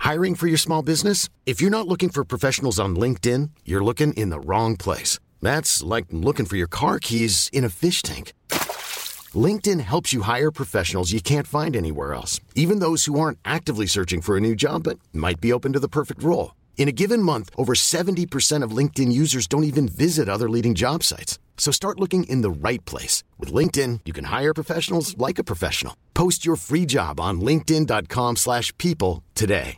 Hiring for your small business? If you're not looking for professionals on LinkedIn, you're looking in the wrong place. That's like looking for your car keys in a fish tank. LinkedIn helps you hire professionals you can't find anywhere else, even those who aren't actively searching for a new job but might be open to the perfect role. In a given month, over 70% of LinkedIn users don't even visit other leading job sites. So start looking in the right place. With LinkedIn, you can hire professionals like a professional. Post your free job on linkedin.com/people today.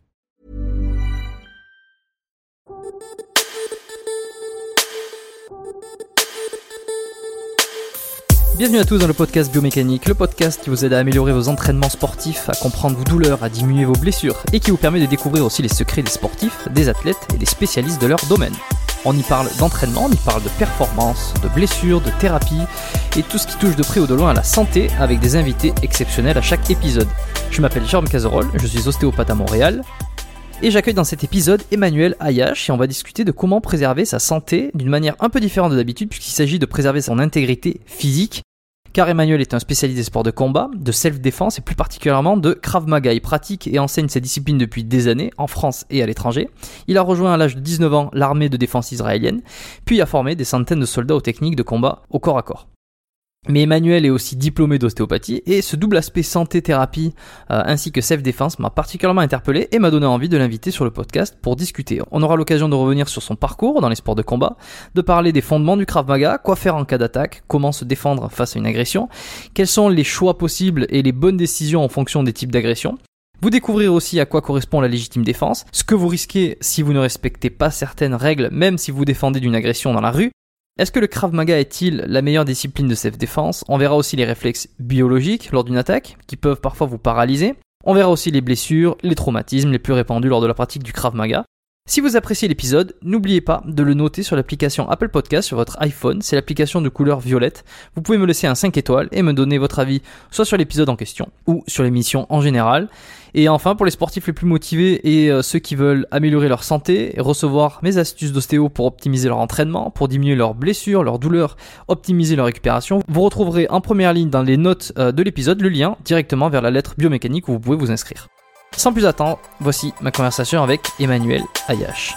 Bienvenue à tous dans le podcast Biomécanique, le podcast qui vous aide à améliorer vos entraînements sportifs, à comprendre vos douleurs, à diminuer vos blessures et qui vous permet de découvrir aussi les secrets des sportifs, des athlètes et des spécialistes de leur domaine. On y parle d'entraînement, on y parle de performance, de blessures, de thérapie et tout ce qui touche de près ou de loin à la santé avec des invités exceptionnels à chaque épisode. Je m'appelle Jérôme Cazerolle, je suis ostéopathe à Montréal et j'accueille dans cet épisode Emmanuel Ayache et on va discuter de comment préserver sa santé d'une manière un peu différente de d'habitude puisqu'il s'agit de préserver son intégrité physique. Car Emmanuel est un spécialiste des sports de combat, de self-défense et plus particulièrement de Krav Maga. Il pratique et enseigne cette discipline depuis des années, en France et à l'étranger. Il a rejoint à l'âge de 19 ans l'armée de défense israélienne, puis a formé des centaines de soldats aux techniques de combat au corps à corps. Mais Emmanuel est aussi diplômé d'ostéopathie et ce double aspect santé-thérapie ainsi que self-défense m'a particulièrement interpellé et m'a donné envie de l'inviter sur le podcast pour discuter. On aura l'occasion de revenir sur son parcours dans les sports de combat, de parler des fondements du Krav Maga, quoi faire en cas d'attaque, comment se défendre face à une agression, quels sont les choix possibles et les bonnes décisions en fonction des types d'agression. Vous découvrirez aussi à quoi correspond la légitime défense, ce que vous risquez si vous ne respectez pas certaines règles, même si vous défendez d'une agression dans la rue. Est-ce que le Krav Maga est-il la meilleure discipline de self-défense ? On verra aussi les réflexes biologiques lors d'une attaque, qui peuvent parfois vous paralyser. On verra aussi les blessures, les traumatismes les plus répandus lors de la pratique du Krav Maga. Si vous appréciez l'épisode, n'oubliez pas de le noter sur l'application Apple Podcast sur votre iPhone, c'est l'application de couleur violette. Vous pouvez me laisser un 5 étoiles et me donner votre avis soit sur l'épisode en question ou sur l'émission en général. Et enfin, pour les sportifs les plus motivés et ceux qui veulent améliorer leur santé et recevoir mes astuces d'ostéo pour optimiser leur entraînement, pour diminuer leurs blessures, leurs douleurs, optimiser leur récupération, vous retrouverez en première ligne dans les notes de l'épisode le lien directement vers la lettre biomécanique où vous pouvez vous inscrire. Sans plus attendre, voici ma conversation avec Emmanuel Ayache.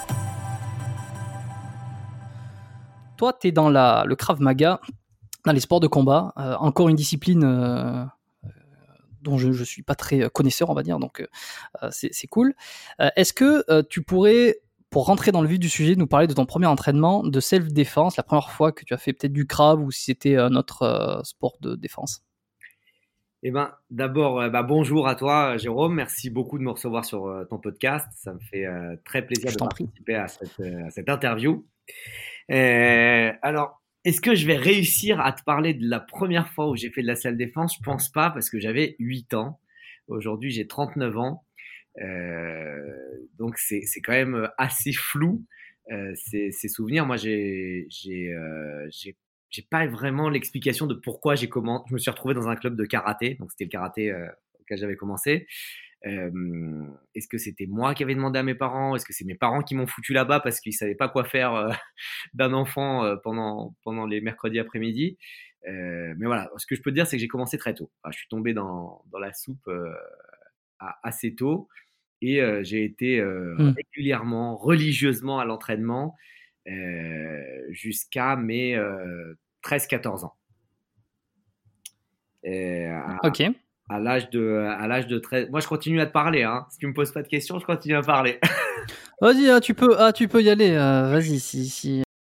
Toi, tu es dans le Krav Maga, dans les sports de combat, encore une discipline dont je ne suis pas très connaisseur, on va dire, donc c'est cool. Est-ce que tu pourrais, pour rentrer dans le vif du sujet, nous parler de ton premier entraînement de self-défense, la première fois que tu as fait peut-être du Krav ou si c'était un autre sport de défense ? Eh ben, d'abord, bonjour à toi, Jérôme. Merci beaucoup de me recevoir sur ton podcast. Ça me fait très plaisir de participer à cette interview. Alors, est-ce que je vais réussir à te parler de la première fois où j'ai fait de la self-défense ? Je pense pas parce que j'avais 8 ans. Aujourd'hui, j'ai 39 ans. Donc, c'est quand même assez flou ces souvenirs. Moi, j'ai pas vraiment l'explication de pourquoi je me suis retrouvé dans un club de karaté. Donc, c'était le karaté auquel j'avais commencé. Est-ce que c'était moi qui avais demandé à mes parents ? Est-ce que c'est mes parents qui m'ont foutu là-bas parce qu'ils savaient pas quoi faire d'un enfant pendant les mercredis après-midi ? Mais voilà, ce que je peux te dire, c'est que j'ai commencé très tôt. Enfin, je suis tombé dans la soupe assez tôt et j'ai été régulièrement, religieusement à l'entraînement jusqu'à mes 13-14 ans. Ok. À l'âge de 13... Moi, je continue à te parler. Hein. Si tu me poses pas de questions, je continue à parler. Vas-y, tu peux y aller. Vas-y, si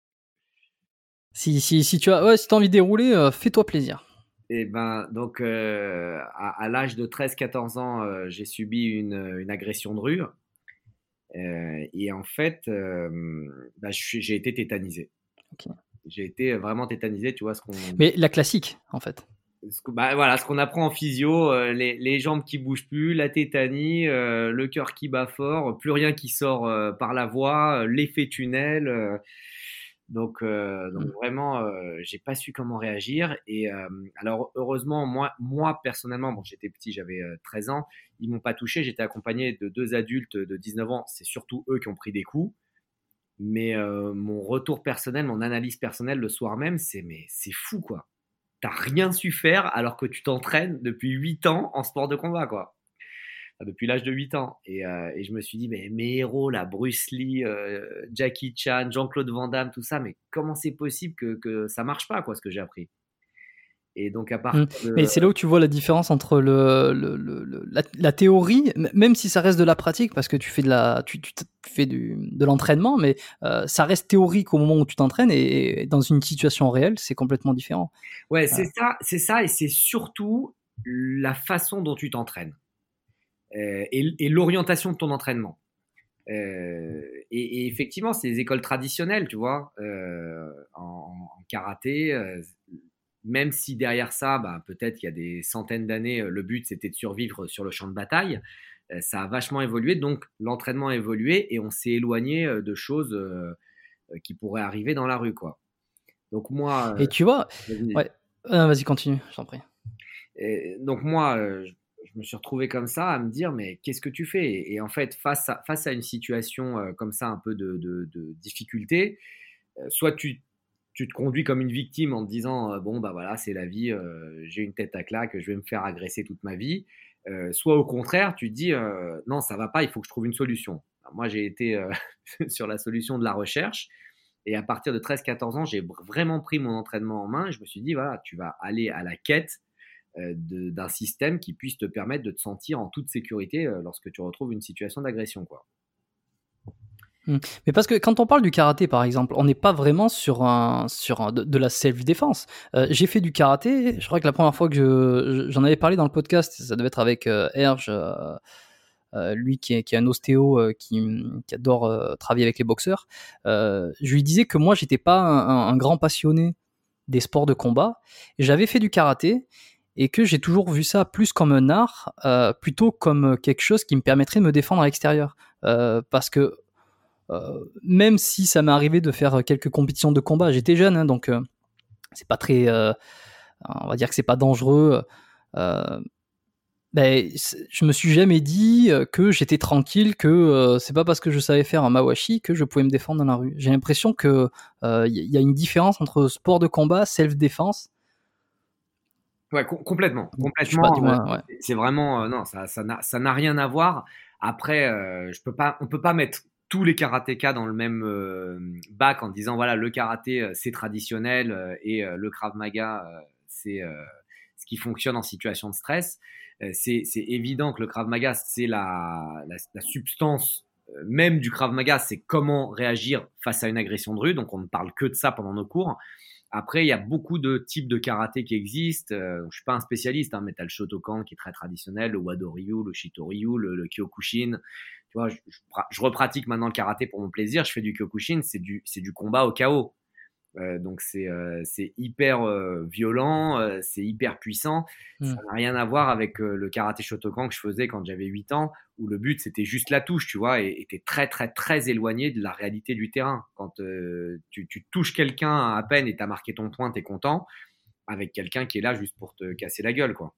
tu as envie de dérouler, fais-toi plaisir. Et ben, donc, à l'âge de 13-14 ans, j'ai subi une agression de rue. Et en fait, j'ai été tétanisé. Okay. J'ai été vraiment tétanisé, tu vois. Mais la classique, en fait. Ce qu'on apprend en physio, les jambes qui bougent plus, la tétanie, le cœur qui bat fort, plus rien qui sort par la voie, l'effet tunnel. Donc vraiment, j'ai pas su comment réagir. Et alors heureusement, moi personnellement, bon, j'étais petit, j'avais 13 ans, ils m'ont pas touché. J'étais accompagné de 2 adultes de 19 ans. C'est surtout eux qui ont pris des coups. Mais mon retour personnel, mon analyse personnelle le soir même, c'est fou quoi. T'as rien su faire alors que tu t'entraînes depuis 8 ans en sport de combat quoi. depuis l'âge de 8 ans. Et je me suis dit, mais mes héros, là, Bruce Lee, Jackie Chan, Jean-Claude Van Damme, tout ça, mais comment c'est possible que ça marche pas, quoi, ce que j'ai appris? Et donc, à partir Mais de. c'est là où tu vois la différence entre la théorie, même si ça reste de la pratique, parce que tu fais tu fais de l'entraînement, mais ça reste théorique au moment où tu t'entraînes, et dans une situation réelle, c'est complètement différent. Ouais, c'est ça, et c'est surtout la façon dont tu t'entraînes et l'orientation de ton entraînement. Et effectivement, c'est les écoles traditionnelles, tu vois, en karaté. Même si derrière ça, bah, peut-être il y a des centaines d'années, le but c'était de survivre sur le champ de bataille, ça a vachement évolué, donc l'entraînement a évolué et on s'est éloigné de choses qui pourraient arriver dans la rue, quoi. Donc moi, Et tu vois, vas-y. ouais, vas-y, continue, je t'en prie. Donc moi, je me suis retrouvé comme ça à me dire, mais qu'est-ce que tu fais? Et en fait, face à une situation comme ça, un peu de difficulté, soit tu te conduis comme une victime en te disant, bon, bah voilà, c'est la vie, j'ai une tête à claque, je vais me faire agresser toute ma vie. Soit au contraire, tu te dis, non, ça va pas, il faut que je trouve une solution. Alors, moi, j'ai été sur la solution de la recherche. Et à partir de 13-14 ans, j'ai vraiment pris mon entraînement en main. Et je me suis dit, voilà, tu vas aller à la quête d'un système qui puisse te permettre de te sentir en toute sécurité lorsque tu retrouves une situation d'agression, quoi. Mais parce que quand on parle du karaté, par exemple, on n'est pas vraiment de la self-défense. J'ai fait du karaté, je crois que la première fois que j'en avais parlé dans le podcast, ça devait être avec Erge, lui qui est un ostéo qui adore travailler avec les boxeurs. Je lui disais que moi, j'étais pas un grand passionné des sports de combat. J'avais fait du karaté et que j'ai toujours vu ça plus comme un art, plutôt comme quelque chose qui me permettrait de me défendre à l'extérieur. Parce que même si ça m'est arrivé de faire quelques compétitions de combat, j'étais jeune, hein, donc c'est pas très, on va dire que c'est pas dangereux. Je me suis jamais dit que j'étais tranquille, que c'est pas parce que je savais faire un mawashi que je pouvais me défendre dans la rue. J'ai l'impression que y a une différence entre sport de combat, self-défense. Ouais, complètement, Je sais pas, complètement. dis-moi. Ouais. C'est vraiment non, ça n'a rien à voir. Après, on peut pas mettre tous les karatékas dans le même bac en disant voilà le karaté c'est traditionnel et le Krav Maga c'est ce qui fonctionne en situation de stress. C'est évident que le Krav Maga c'est la substance même du Krav Maga, c'est comment réagir face à une agression de rue. Donc on ne parle que de ça pendant nos cours. Après, il y a beaucoup de types de karaté qui existent. Je suis pas un spécialiste, hein, mais tu as le Shotokan qui est très traditionnel, le Wado-ryu, le Shito-ryu, le Kyokushin. Tu vois, je repratique maintenant le karaté pour mon plaisir. Je fais du Kyokushin, c'est du combat au KO. Donc c'est hyper violent, c'est hyper puissant. Ça n'a rien à voir avec le karaté Shotokan que je faisais quand j'avais 8 ans, où le but c'était juste la touche, tu vois, et t'es très très très éloigné de la réalité du terrain. Quand tu touches quelqu'un à peine et t'as marqué ton point, t'es content, avec quelqu'un qui est là juste pour te casser la gueule, quoi.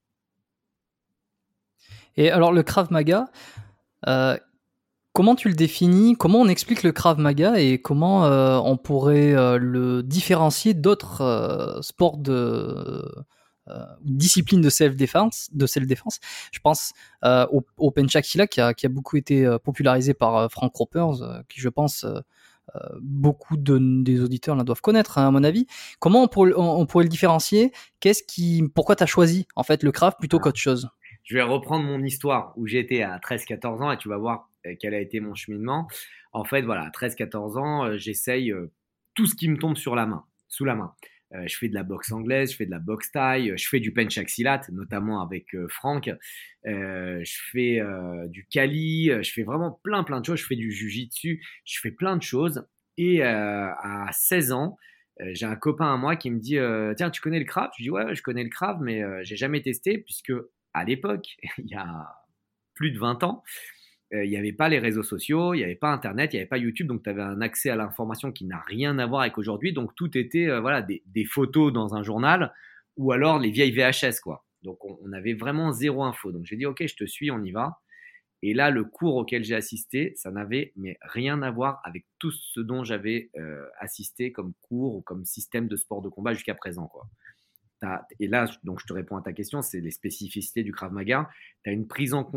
Et alors le Krav Maga, comment tu le définis? Comment on explique le Krav Maga et comment on pourrait le différencier d'autres sports disciplines de self-défense, Je pense au Penchaksila qui a beaucoup été popularisé par Frank Ropers, qui je pense beaucoup des auditeurs la doivent connaître, hein, à mon avis. Comment on pourrait le différencier? Pourquoi tu as choisi en fait le Krav plutôt qu'autre chose? Je vais reprendre mon histoire où j'étais à 13-14 ans et tu vas voir quel a été mon cheminement. En fait, voilà, à 13-14 ans, j'essaye tout ce qui me tombe sous la main. Je fais de la boxe anglaise, je fais de la boxe thaï, je fais du penchaksilat, notamment avec Franck. Je fais du kali, je fais vraiment plein de choses. Je fais du jujitsu, je fais plein de choses. Et à 16 ans, j'ai un copain à moi qui me dit tiens, tu connais le Krav? Je dis ouais, je connais le Krav, mais j'ai jamais testé puisque à l'époque, il y a plus de 20 ans, il n'y avait pas les réseaux sociaux, il n'y avait pas Internet, il n'y avait pas YouTube, donc tu avais un accès à l'information qui n'a rien à voir avec aujourd'hui. Donc tout était voilà, des photos dans un journal ou alors les vieilles VHS, quoi. Donc on avait vraiment zéro info. Donc j'ai dit ok, je te suis, on y va. Et là, le cours auquel j'ai assisté, ça n'avait mais rien à voir avec tout ce dont j'avais assisté comme cours ou comme système de sport de combat jusqu'à présent, quoi. Et là, donc je te réponds à ta question, c'est les spécificités du Krav Maga. Tu as une prise en compte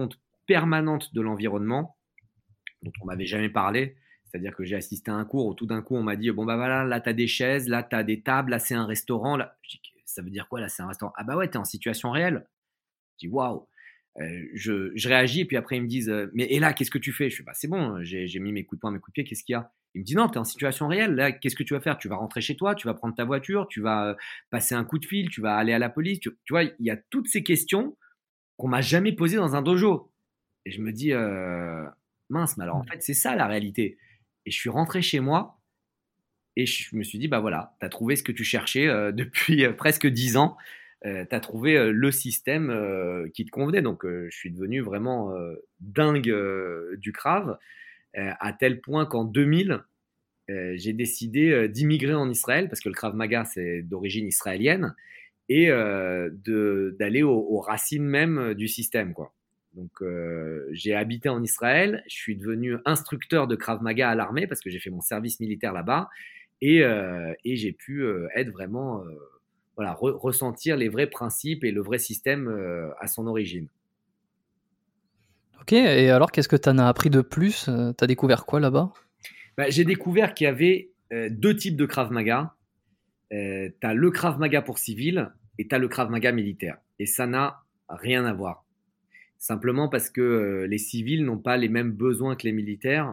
permanente de l'environnement dont on m'avait jamais parlé. C'est-à-dire que j'ai assisté à un cours où tout d'un coup on m'a dit bon bah voilà, là t'as des chaises, là t'as des tables, là c'est un restaurant. Là, je dis, ça veut dire quoi là c'est un restaurant? Ah bah ouais, t'es en situation réelle. Je dis waouh. Je réagis et puis après ils me disent mais et là qu'est-ce que tu fais? Je fais bah c'est bon, j'ai mis mes coups de poing, mes coups de pied, qu'est-ce qu'il y a? Il me dit non, t'es en situation réelle. Là qu'est-ce que tu vas faire? Tu vas rentrer chez toi, tu vas prendre ta voiture, tu vas passer un coup de fil, tu vas aller à la police. Tu vois, il y a toutes ces questions qu'on m'a jamais posées dans un dojo. Et je me dis mince, mais alors en fait c'est ça la réalité. Et je suis rentré chez moi et je me suis dit bah voilà, t'as trouvé ce que tu cherchais depuis presque 10 ans. Tu as trouvé le système qui te convenait. Donc, je suis devenu vraiment dingue du Krav, à tel point qu'en 2000, j'ai décidé d'immigrer en Israël, parce que le Krav Maga, c'est d'origine israélienne, et d'aller aux racines même du système, quoi. Donc, j'ai habité en Israël, je suis devenu instructeur de Krav Maga à l'armée, parce que j'ai fait mon service militaire là-bas, et j'ai pu être vraiment... voilà, ressentir les vrais principes et le vrai système à son origine. Ok, et alors qu'est-ce que tu en as appris de plus? Tu as découvert quoi là-bas? J'ai découvert qu'il y avait deux types de Krav Maga. Tu as le Krav Maga pour civil et tu as le Krav Maga militaire. Et ça n'a rien à voir. Simplement parce que les civils n'ont pas les mêmes besoins que les militaires.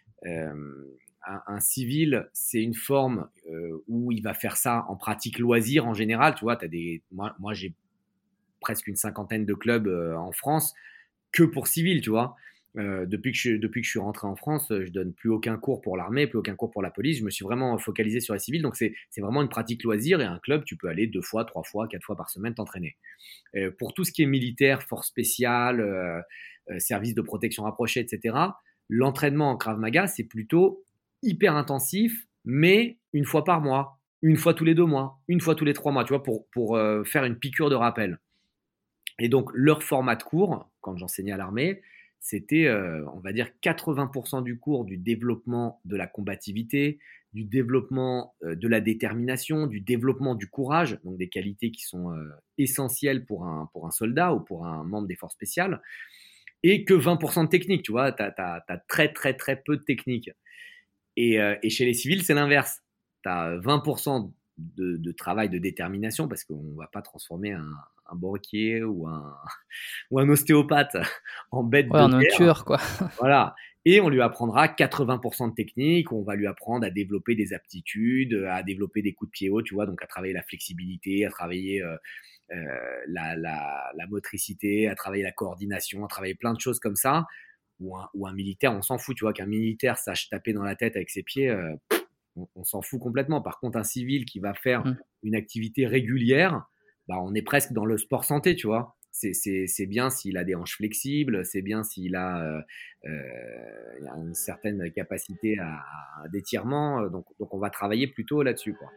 Un civil, c'est une forme où il va faire ça en pratique loisir en général. Tu vois, moi, j'ai presque une cinquantaine de clubs en France que pour civils, tu vois. Depuis que je suis rentré en France, je donne plus aucun cours pour l'armée, plus aucun cours pour la police. Je me suis vraiment focalisé sur les civils. Donc, c'est vraiment une pratique loisir et un club, tu peux aller 2 fois, 3 fois, 4 fois par semaine t'entraîner. Pour tout ce qui est militaire, force spéciale, service de protection rapprochée, etc., l'entraînement en Krav Maga, c'est plutôt hyper intensif, mais une fois par mois, une fois tous les 2 mois, une fois tous les 3 mois, tu vois, pour faire une piqûre de rappel. Et donc, leur format de cours, quand j'enseignais à l'armée, c'était, on va dire, 80% du cours du développement de la combativité, du développement de la détermination, du développement du courage, donc des qualités qui sont essentielles pour un soldat ou pour un membre des forces spéciales, et que 20% de technique, tu vois, tu as très, très, très peu de technique. Et chez les civils, c'est l'inverse. Tu as 20% de travail de détermination, parce qu'on ne va pas transformer un banquier ou un ostéopathe en bête Ouais, de on a un guerre. tueur, quoi. Voilà. Et on lui apprendra 80% de technique, on va lui apprendre à développer des aptitudes, à développer des coups de pied haut, tu vois, donc à travailler la flexibilité, à travailler la motricité, à travailler la coordination, à travailler plein de choses comme ça. Ou un militaire, on s'en fout, tu vois, qu'un militaire sache taper dans la tête avec ses pieds, on s'en fout complètement. Par contre, un civil qui va faire une activité régulière, bah, on est presque dans le sport santé, tu vois. C'est bien s'il a des hanches flexibles, c'est bien s'il a une certaine capacité d'étirement. Donc, on va travailler plutôt là-dessus, quoi.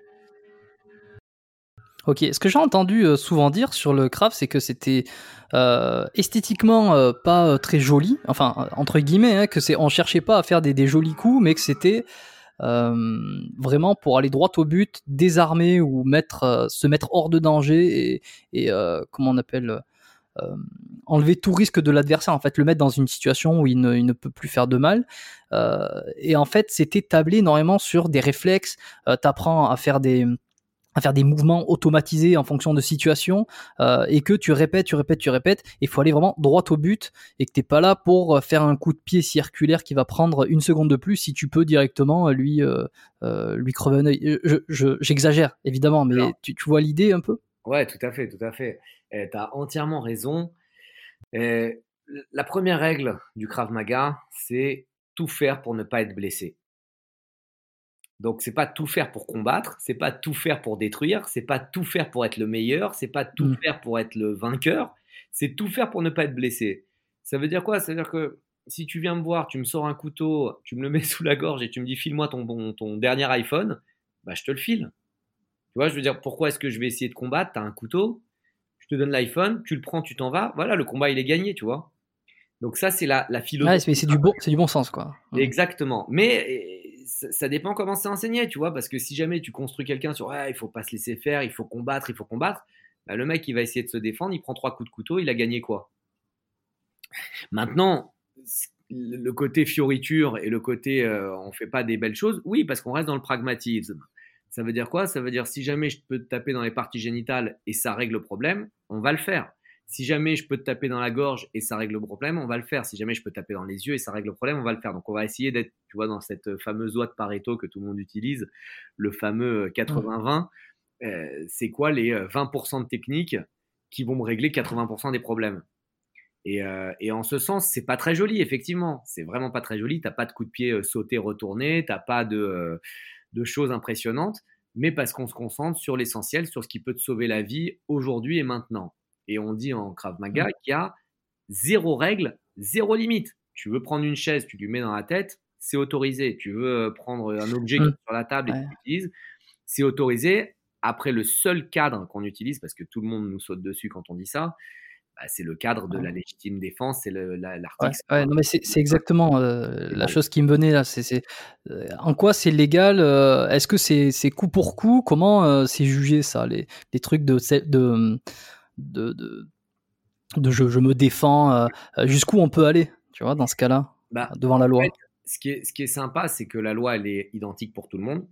Ok, ce que j'ai entendu souvent dire sur le Krav, c'est que c'était esthétiquement pas très joli, enfin entre guillemets, hein, on cherchait pas à faire des jolis coups, mais que c'était vraiment pour aller droit au but, désarmer ou se mettre hors de danger et comment on appelle enlever tout risque de l'adversaire, en fait, le mettre dans une situation où il ne peut plus faire de mal. Et en fait, c'était tablé énormément sur des réflexes. T'apprends à faire des mouvements automatisés en fonction de situation et que tu répètes, il faut aller vraiment droit au but et que t'es pas là pour faire un coup de pied circulaire qui va prendre une seconde de plus si tu peux directement lui crever un œil. J'exagère évidemment, mais alors, tu vois l'idée un peu? Ouais, tout à fait, tout à fait. T'as entièrement raison. La première règle du Krav Maga, c'est tout faire pour ne pas être blessé. Donc, c'est pas tout faire pour combattre, c'est pas tout faire pour détruire, c'est pas tout faire pour être le meilleur, c'est pas tout faire pour être le vainqueur, c'est tout faire pour ne pas être blessé. Ça veut dire quoi? Ça veut dire que si tu viens me voir, tu me sors un couteau, tu me le mets sous la gorge et tu me dis file-moi ton dernier iPhone, bah je te le file. Tu vois, je veux dire, pourquoi est-ce que je vais essayer de combattre? T'as un couteau, je te donne l'iPhone, tu le prends, tu t'en vas, voilà, le combat il est gagné, tu vois. Donc ça, c'est la philosophie. Ouais, mais c'est du bon sens, quoi. Exactement. Mais ça dépend comment c'est enseigné, tu vois, parce que si jamais tu construis quelqu'un sur il faut pas se laisser faire, il faut combattre, bah, le mec il va essayer de se défendre, il prend 3 coups de couteau, il a gagné quoi? Maintenant, le côté fioriture et le côté on fait pas des belles choses, oui, parce qu'on reste dans le pragmatisme. Ça veut dire quoi? Ça veut dire si jamais je peux te taper dans les parties génitales et ça règle le problème, on va le faire. Si jamais je peux te taper dans la gorge et ça règle le problème, on va le faire. Si jamais je peux te taper dans les yeux et ça règle le problème, on va le faire. Donc on va essayer d'être, tu vois, dans cette fameuse loi de Pareto que tout le monde utilise, le fameux 80-20. C'est quoi les 20% de techniques qui vont me régler 80% des problèmes? Et en ce sens, c'est pas très joli, effectivement. C'est vraiment pas très joli. T'as pas de coup de pied sauté, retourné. T'as pas de choses impressionnantes. Mais parce qu'on se concentre sur l'essentiel, sur ce qui peut te sauver la vie aujourd'hui et maintenant. Et on dit en Krav Maga qu'il y a zéro règle, zéro limite. Tu veux prendre une chaise, tu lui mets dans la tête, c'est autorisé. Tu veux prendre un objet qui est sur la table et tu l'utilises, c'est autorisé. Après, le seul cadre qu'on utilise, parce que tout le monde nous saute dessus quand on dit ça, c'est le cadre de la légitime défense, c'est l'article. Non, mais c'est exactement la chose qui me venait là. En quoi c'est légal? Est-ce que c'est coup pour coup? Comment c'est jugé ça? Les trucs de je me défends. Jusqu'où on peut aller, tu vois, dans ce cas-là, devant la loi? En fait, ce qui est sympa, c'est que la loi, elle est identique pour tout le monde.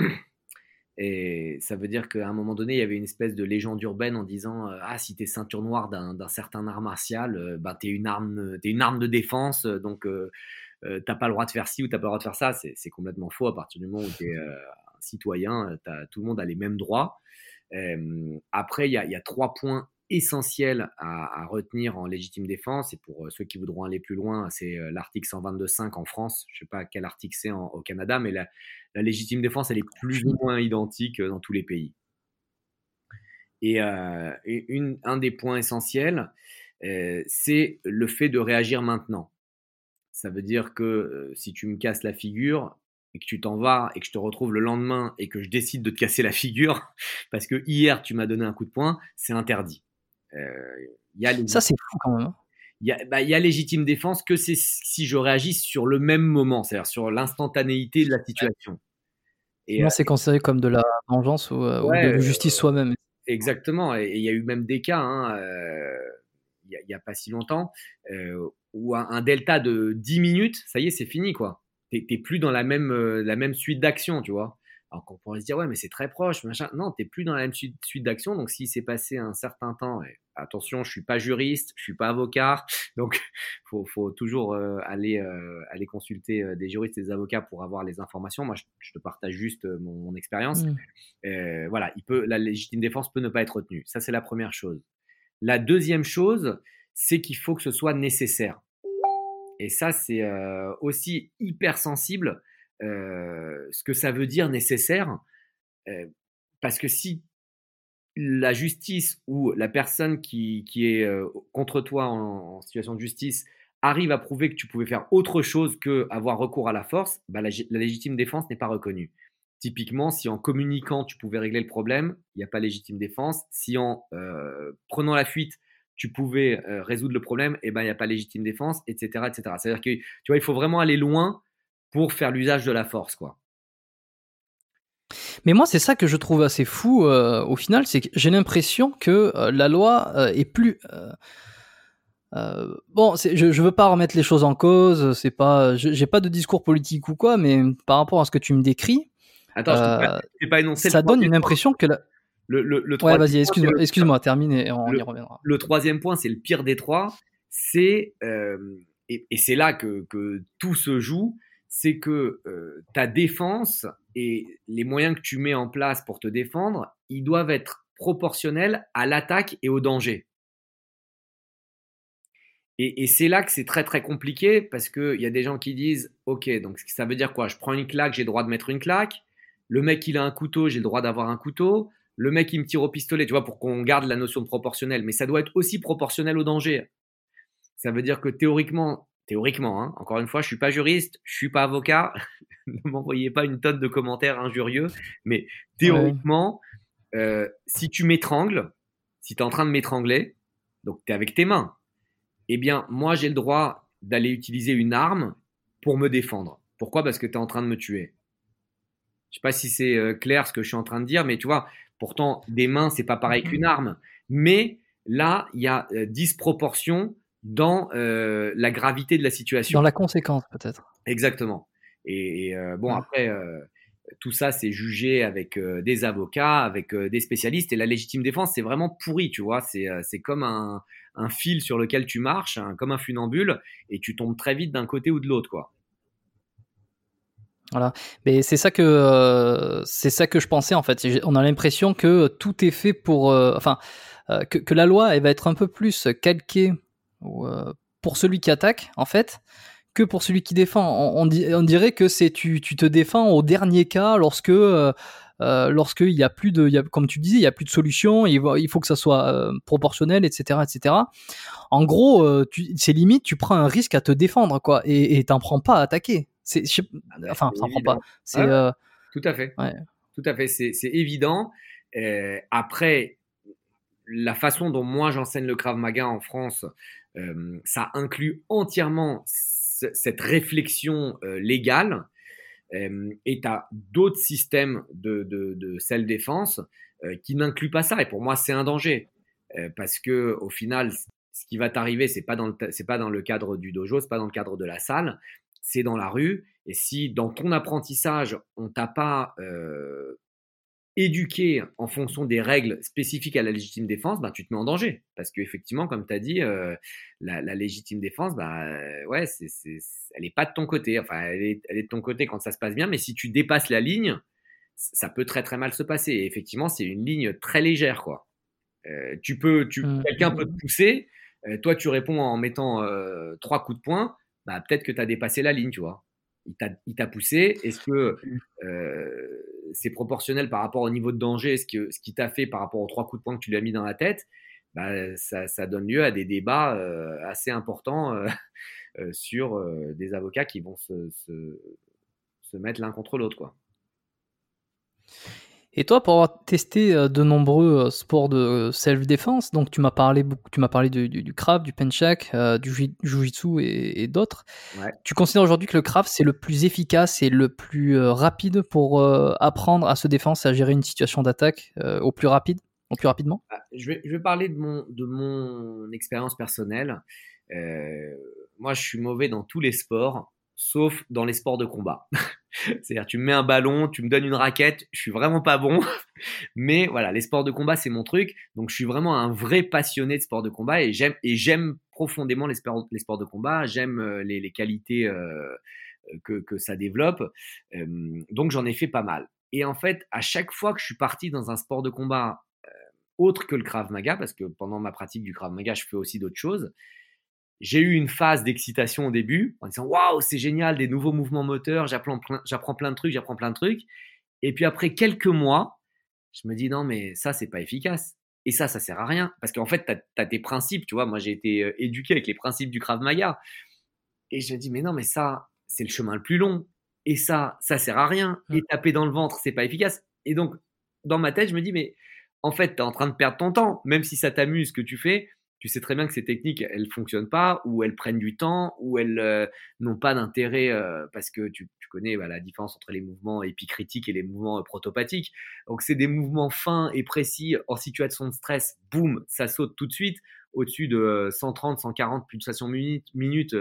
Et ça veut dire qu'à un moment donné, il y avait une espèce de légende urbaine en disant si t'es ceinture noire d'un certain art martial, t'es une arme de défense, donc t'as pas le droit de faire ci ou t'as pas le droit de faire ça. C'est complètement faux. À partir du moment où t'es un citoyen, tout le monde a les mêmes droits. Après, il y a 3 points essentiels à retenir en légitime défense. Et pour ceux qui voudront aller plus loin, c'est l'article 122.5 en France. Je sais pas quel article c'est au Canada, mais la légitime défense, elle est plus ou moins identique dans tous les pays. Et un des points essentiels, c'est le fait de réagir maintenant. Ça veut dire que si tu me casses la figure et que tu t'en vas et que je te retrouve le lendemain et que je décide de te casser la figure parce que hier tu m'as donné un coup de poing, c'est interdit. Ça, c'est fou quand même. Il y a légitime défense que c'est si je réagis sur le même moment, c'est-à-dire sur l'instantanéité de la situation. Sinon, c'est considéré comme de la vengeance ou de justice soi-même. Exactement. Et il y a eu même des cas, il y a pas si longtemps, où un delta de 10 minutes, ça y est, c'est fini, quoi. T'es plus dans la même suite d'actions, tu vois. Alors qu'on pourrait se dire, ouais, mais c'est très proche, machin. Non, t'es plus dans la même suite d'actions. Donc, s'il s'est passé un certain temps, et attention, je suis pas juriste, je suis pas avocat, donc faut toujours aller consulter des juristes et des avocats pour avoir les informations. Moi, je te partage juste mon expérience. Voilà, la légitime défense peut ne pas être retenue. Ça, c'est la première chose. La deuxième chose, c'est qu'il faut que ce soit nécessaire. Et ça, c'est aussi hyper sensible, ce que ça veut dire nécessaire. Parce que si la justice ou la personne qui est contre toi en situation de justice arrive à prouver que tu pouvais faire autre chose qu'avoir recours à la force, la légitime défense n'est pas reconnue. Typiquement, si en communiquant, tu pouvais régler le problème, il n'y a pas légitime défense. Si en prenant la fuite, tu pouvais résoudre le problème, il n'y a pas légitime défense, etc., etc. C'est-à-dire que, tu vois, il faut vraiment aller loin pour faire l'usage de la force, quoi. Mais moi, c'est ça que je trouve assez fou au final, c'est que j'ai l'impression que la loi est plus... je veux pas remettre les choses en cause, j'ai pas de discours politique ou quoi, mais par rapport à ce que tu me décris, attends, je t'ai pas énoncé ça donne une impression que ouais, vas-y, excuse-moi, termine et on y reviendra. Le troisième point, c'est le pire des trois, c'est et c'est là que tout se joue, c'est que ta défense et les moyens que tu mets en place pour te défendre, ils doivent être proportionnels à l'attaque et au danger. Et c'est là que c'est très très compliqué parce qu'il y a des gens qui disent ok, donc ça veut dire quoi? Je prends une claque, j'ai le droit de mettre une claque. Le mec il a un couteau, j'ai le droit d'avoir un couteau. Le mec il me tire au pistolet, tu vois, pour qu'on garde la notion de proportionnel. Mais ça doit être aussi proportionnel au danger. Ça veut dire que théoriquement, encore une fois, je suis pas juriste, je suis pas avocat. Ne m'envoyez pas une tonne de commentaires injurieux. Mais théoriquement, si tu m'étrangles, si tu es en train de m'étrangler, donc tu es avec tes mains. Eh bien, moi, j'ai le droit d'aller utiliser une arme pour me défendre. Pourquoi? Parce que tu es en train de me tuer. Je sais pas si c'est clair ce que je suis en train de dire, mais tu vois, pourtant, des mains, c'est pas pareil qu'une arme. Mais là, il y a disproportion dans la gravité de la situation. Dans la conséquence, peut-être. Exactement. Après, tout ça, c'est jugé avec des avocats, avec des spécialistes. Et la légitime défense, c'est vraiment pourri, tu vois. C'est comme un fil sur lequel tu marches, comme un funambule, et tu tombes très vite d'un côté ou de l'autre, quoi. Voilà. Mais c'est ça que je pensais en fait. On a l'impression que tout est fait pour, que la loi elle va être un peu plus calquée pour celui qui attaque en fait que pour celui qui défend. On dirait que tu te défends au dernier cas lorsqu'il y a plus de, comme tu disais, il y a plus de solution. Il faut que ça soit proportionnel, etc., etc. En gros, c'est limite, tu prends un risque à te défendre, quoi, et t'en prends pas à attaquer. T'en prends pas. Tout à fait. Ouais. Tout à fait. C'est évident. Après, la façon dont moi j'enseigne le Krav Maga en France, ça inclut entièrement cette réflexion légale. Et tu as d'autres systèmes de self-défense qui n'incluent pas ça. Et pour moi, c'est un danger. Parce que au final, ce qui va t'arriver, c'est pas dans le cadre du dojo, c'est pas dans le cadre de la salle, c'est dans la rue. Et si dans ton apprentissage, on t'a pas éduqué en fonction des règles spécifiques à la légitime défense, bah, tu te mets en danger. Parce qu'effectivement, comme tu as dit, la légitime défense, ouais, elle n'est pas de ton côté. Enfin, elle est de ton côté quand ça se passe bien, mais si tu dépasses la ligne, ça peut très très mal se passer. Et effectivement, c'est une ligne très légère, quoi. Quelqu'un peut te pousser, toi tu réponds en mettant 3 coups de poing, bah, peut-être que tu as dépassé la ligne, tu vois. Il t'a poussé. Est-ce que c'est proportionnel par rapport au niveau de danger, ce qu'il t'a fait par rapport aux 3 coups de poing que tu lui as mis dans la tête? Bah, ça donne lieu à des débats assez importants sur des avocats qui vont se mettre l'un contre l'autre, quoi. Et toi, pour avoir testé de nombreux sports de self-défense, donc tu m'as parlé du Krav, du Penchak, du Jiu-Jitsu et d'autres. Ouais. Tu considères aujourd'hui que le Krav, c'est le plus efficace et le plus rapide pour apprendre à se défendre, à gérer une situation d'attaque au plus rapidement? Je vais parler de mon expérience personnelle. Moi, je suis mauvais dans tous les sports, sauf dans les sports de combat. C'est-à-dire, tu me mets un ballon, tu me donnes une raquette, je suis vraiment pas bon. Mais voilà, les sports de combat, c'est mon truc. Donc, je suis vraiment un vrai passionné de sports de combat et j'aime profondément les sports de combat. J'aime les qualités que ça développe. Donc, j'en ai fait pas mal. Et en fait, à chaque fois que je suis parti dans un sport de combat autre que le Krav Maga, parce que pendant ma pratique du Krav Maga, je fais aussi d'autres choses, j'ai eu une phase d'excitation au début, en disant waouh, c'est génial, des nouveaux mouvements moteurs, j'apprends plein de trucs. Et puis après quelques mois, je me dis non, mais ça, c'est pas efficace. Et ça sert à rien. Parce qu'en fait, t'as tes principes, tu vois. Moi, j'ai été éduqué avec les principes du Krav Maga. Et je me dis, mais non, mais ça, c'est le chemin le plus long. Et ça sert à rien. Et taper dans le ventre, c'est pas efficace. Et donc, dans ma tête, je me dis, mais en fait, t'es en train de perdre ton temps. Même si ça t'amuse ce que tu fais, tu sais très bien que ces techniques, elles fonctionnent pas, ou elles prennent du temps, ou elles n'ont pas d'intérêt parce que tu connais la différence entre les mouvements épicritiques et les mouvements protopathiques. Donc, c'est des mouvements fins et précis en situation de stress. Boum, ça saute tout de suite. Au-dessus de 130, 140 pulsations minutes,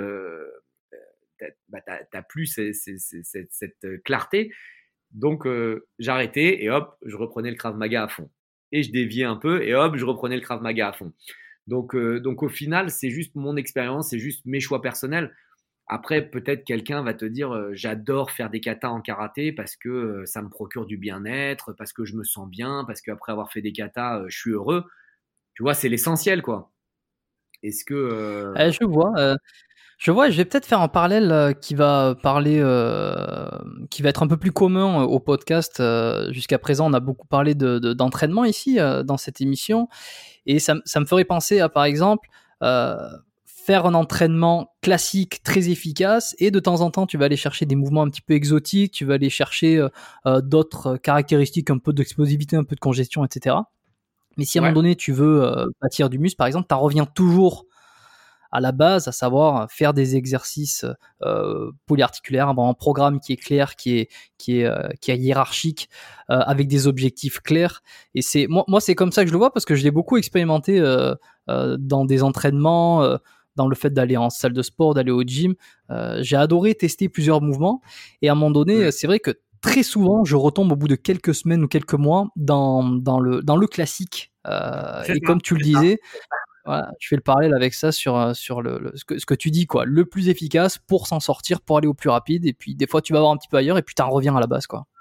t'as plus cette clarté. Donc, j'arrêtais et hop, je reprenais le Krav Maga à fond. Et je déviais un peu et hop, je reprenais le Krav Maga à fond. Donc au final, c'est juste mon expérience, c'est juste mes choix personnels. Après, peut-être quelqu'un va te dire j'adore faire des katas en karaté parce que ça me procure du bien-être, parce que je me sens bien, parce qu'après avoir fait des katas, je suis heureux. Tu vois, c'est l'essentiel, quoi. Est-ce que... Je vois, je vais peut-être faire un parallèle qui va être un peu plus commun au podcast. Jusqu'à présent, on a beaucoup parlé d'entraînement ici, dans cette émission. Et ça me ferait penser à, par exemple, faire un entraînement classique très efficace et de temps en temps, tu vas aller chercher des mouvements un petit peu exotiques, tu vas aller chercher d'autres caractéristiques, un peu d'explosivité, un peu de congestion, etc. Mais si à un moment donné, tu veux bâtir du muscle, par exemple, tu reviens toujours à la base, à savoir faire des exercices polyarticulaires, un programme qui est clair, qui est hiérarchique, avec des objectifs clairs. Et moi, c'est comme ça que je le vois parce que je l'ai beaucoup expérimenté dans des entraînements dans le fait d'aller en salle de sport, d'aller au gym. J'ai adoré tester plusieurs mouvements et à un moment donné, c'est vrai que très souvent, je retombe au bout de quelques semaines ou quelques mois dans le classique. Et comme tu le disais, voilà, je fais le parallèle avec ça sur ce que tu dis, quoi. Le plus efficace pour s'en sortir, pour aller au plus rapide. Et puis, des fois, tu vas voir un petit peu ailleurs et puis tu en reviens à la base, quoi.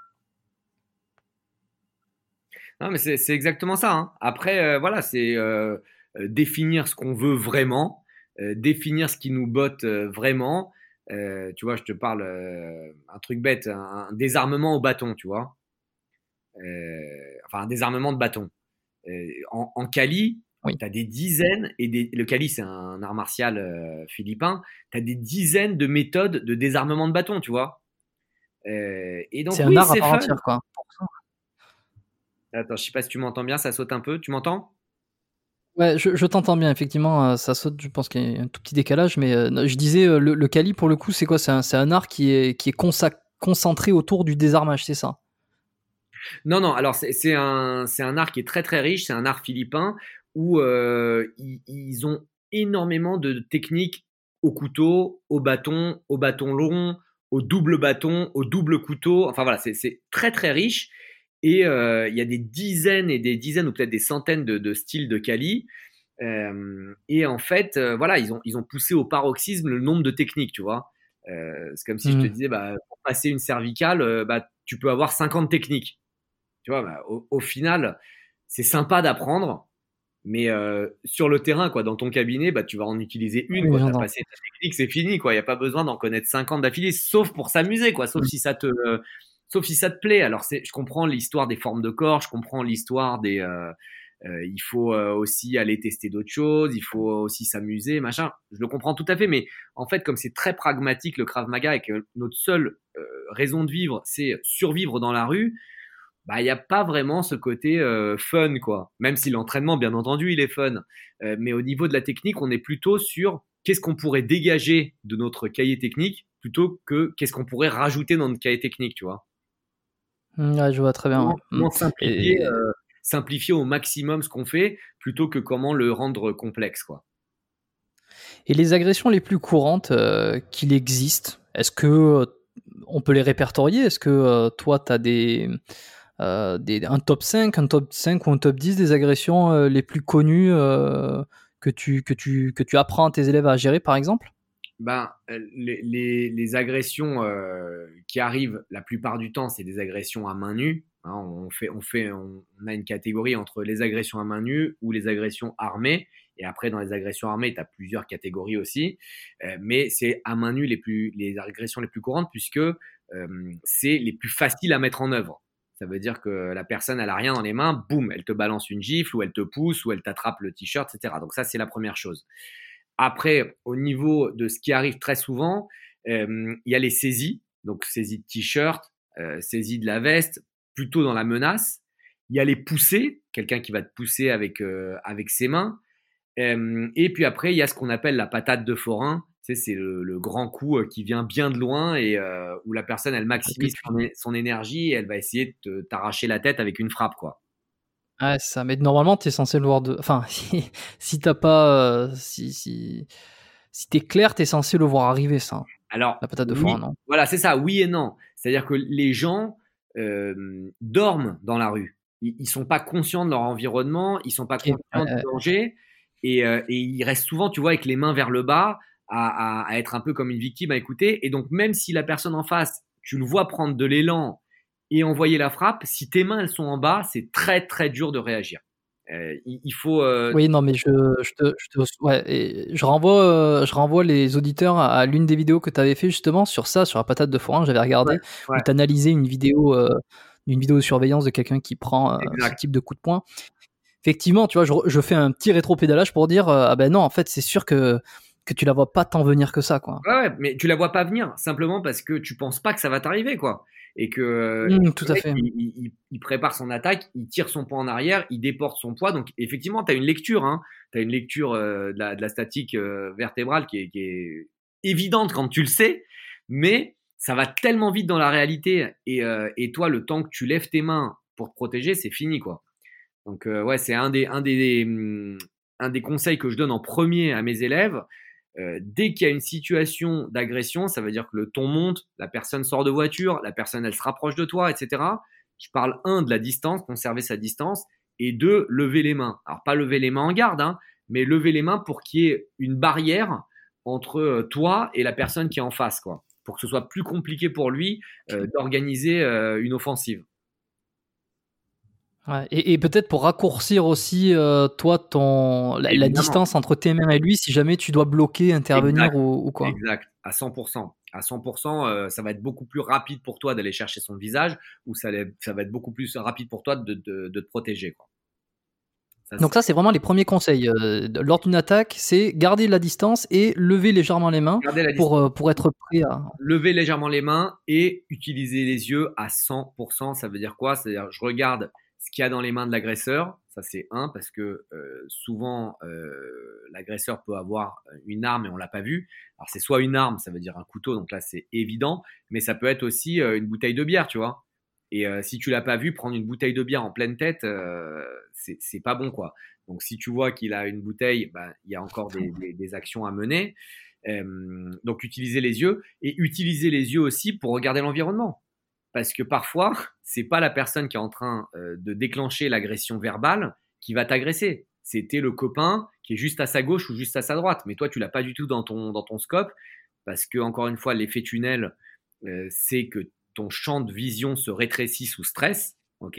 Non, mais c'est exactement ça, hein. Après, voilà, c'est définir ce qu'on veut vraiment, définir ce qui nous botte vraiment. Tu vois, je te parle un truc bête, un désarmement au bâton, tu vois. Enfin, un désarmement de bâton. En Kali, Oui. tu as des dizaines, le Kali, c'est un art martial philippin, tu as des dizaines de méthodes de désarmement de bâton, tu vois. Et donc, C'est un oui, art à c'est part fun. entière, quoi. Attends, je sais pas si tu m'entends bien, ça saute un peu. Tu m'entends? Ouais, je t'entends bien, effectivement, ça saute, je pense qu'il y a un tout petit décalage, mais non, je disais, le Kali, pour le coup, c'est quoi? C'est un art qui est concentré autour du désarmage, c'est ça? Non, non, alors c'est un art qui est très très riche, c'est un art philippin où ils ont énormément de techniques au couteau, au bâton long, au double bâton, au double couteau. Enfin voilà, c'est très très riche. Et il y a des dizaines et des dizaines ou peut-être des centaines de styles de Kali. Et en fait, voilà, ils ont poussé au paroxysme le nombre de techniques, tu vois. C'est comme si je te Mmh. disais, bah, pour passer une cervicale, bah, tu peux avoir 50 techniques. Tu vois, bah, au final, c'est sympa d'apprendre, mais sur le terrain, quoi, dans ton cabinet, bah, tu vas en utiliser une, Oui, quoi. Tu as j'entends. passé ta technique, c'est fini, quoi. Il n'y a pas besoin d'en connaître 50 d'affilée, sauf pour s'amuser, quoi. Mmh. Sauf si ça te plaît. Alors, je comprends l'histoire des formes de corps, je comprends l'histoire des. Il faut aussi aller tester d'autres choses, il faut aussi s'amuser, machin. Je le comprends tout à fait, mais en fait, comme c'est très pragmatique le Krav Maga et que notre seule raison de vivre, c'est survivre dans la rue, bah il y a pas vraiment ce côté fun quoi. Même si l'entraînement bien entendu il est fun, mais au niveau de la technique on est plutôt sur qu'est-ce qu'on pourrait dégager de notre cahier technique plutôt que qu'est-ce qu'on pourrait rajouter dans notre cahier technique, tu vois. Mmh, ouais, je vois très bien, ouais. Mmh. Comment simplifier, simplifier au maximum ce qu'on fait plutôt que comment le rendre complexe quoi. Et les agressions les plus courantes, qu'il existe, est-ce que, on peut les répertorier? Est-ce que, toi, tu as un top 5, ou un top 10 des agressions, les plus connues, que tu apprends à tes élèves à gérer, par exemple? Ben, les agressions qui arrivent la plupart du temps, c'est des agressions à main nue, hein. On a une catégorie entre les agressions à main nue ou les agressions armées. Et après, dans les agressions armées, tu as plusieurs catégories aussi. Mais c'est à main nue les agressions les plus courantes puisque c'est les plus faciles à mettre en œuvre. Ça veut dire que la personne, elle a rien dans les mains, boum, elle te balance une gifle ou elle te pousse ou elle t'attrape le t-shirt, etc. Donc ça, c'est la première chose. Après, au niveau de ce qui arrive très souvent, il y a les saisies, donc saisie de t-shirt, saisie de la veste, plutôt dans la menace. Il y a les poussées, quelqu'un qui va te pousser avec ses mains. Et puis après, il y a ce qu'on appelle la patate de forain. Tu sais, c'est le grand coup qui vient bien de loin et où la personne, elle Et que maximise tu son énergie et elle va essayer de t'arracher la tête avec une frappe, quoi. Ouais, c'est ça, mais normalement, tu es censé le voir de enfin, si tu pas, si tu clair, tu es censé le voir arriver ça, hein, Alors, la patate de forain, oui, non? voilà, c'est ça, oui et non. C'est-à-dire que les gens dorment dans la rue. Ils sont pas conscients de leur environnement, ils sont pas OK, conscients du danger et ils restent souvent, tu vois, avec les mains vers le bas, à être un peu comme une victime à écouter. Et donc, même si la personne en face, tu le vois prendre de l'élan et envoyer la frappe, si tes mains elles sont en bas, c'est très très dur de réagir. Il faut Oui, non, mais ouais, et je renvoie les auditeurs à l'une des vidéos que tu avais fait justement sur ça, sur la patate de forain, j'avais ouais, regardé, où ouais, tu analysais une vidéo de surveillance de quelqu'un qui prend, ce exact. type de coup de poing. Effectivement, tu vois, je fais un petit rétropédalage pour dire, ah ben non, en fait, c'est sûr que tu la vois pas tant venir que ça, quoi. Ouais, ouais, mais tu la vois pas venir, simplement parce que tu penses pas que ça va t'arriver, quoi. Et que Mmh, tout le à mec, fait. il prépare son attaque, il tire son poids en arrière, il déporte son poids. Donc, effectivement, tu as une lecture, hein. Tu as une lecture de la statique vertébrale qui est évidente quand tu le sais, mais ça va tellement vite dans la réalité. Et toi, le temps que tu lèves tes mains pour te protéger, c'est fini, quoi. Donc, ouais, c'est un des conseils que je donne en premier à mes élèves. Dès qu'il y a une situation d'agression, ça veut dire que le ton monte, la personne sort de voiture, la personne elle se rapproche de toi, etc. Je parle de la distance, conserver sa distance, et deux, lever les mains. Alors pas lever les mains en garde, hein, mais lever les mains pour qu'il y ait une barrière entre toi et la personne qui est en face, quoi, pour que ce soit plus compliqué pour lui d'organiser une offensive. Ouais, et peut-être pour raccourcir aussi, toi, la distance entre tes mains et lui, si jamais tu dois bloquer, intervenir Exact, ou quoi. exact, à 100%. À 100%, ça va être beaucoup plus rapide pour toi d'aller chercher son visage, ou ça va être beaucoup plus rapide pour toi de te protéger, quoi. Donc ça, c'est vraiment les premiers conseils. Lors d'une attaque, c'est garder la distance et lever légèrement les mains Garder la distance, pour être prêt à... lever légèrement les mains et utiliser les yeux à 100%. Ça veut dire quoi? C'est-à-dire, je regarde ce qu'il y a dans les mains de l'agresseur. Ça, c'est parce que souvent, l'agresseur peut avoir une arme et on l'a pas vu. Alors, c'est soit une arme, ça veut dire un couteau, donc là, c'est évident, mais ça peut être aussi une bouteille de bière, tu vois. Et si tu l'as pas vu, prendre une bouteille de bière en pleine tête, c'est pas bon, quoi. Donc, si tu vois qu'il a une bouteille, il y a encore des actions à mener. Donc, utiliser les yeux et utiliser les yeux aussi pour regarder l'environnement. Parce que parfois, c'est pas la personne qui est en train de déclencher l'agression verbale qui va t'agresser. C'était le copain qui est juste à sa gauche ou juste à sa droite. Mais toi, tu l'as pas du tout dans ton scope parce que, encore une fois, l'effet tunnel, c'est que ton champ de vision se rétrécit sous stress. Ok.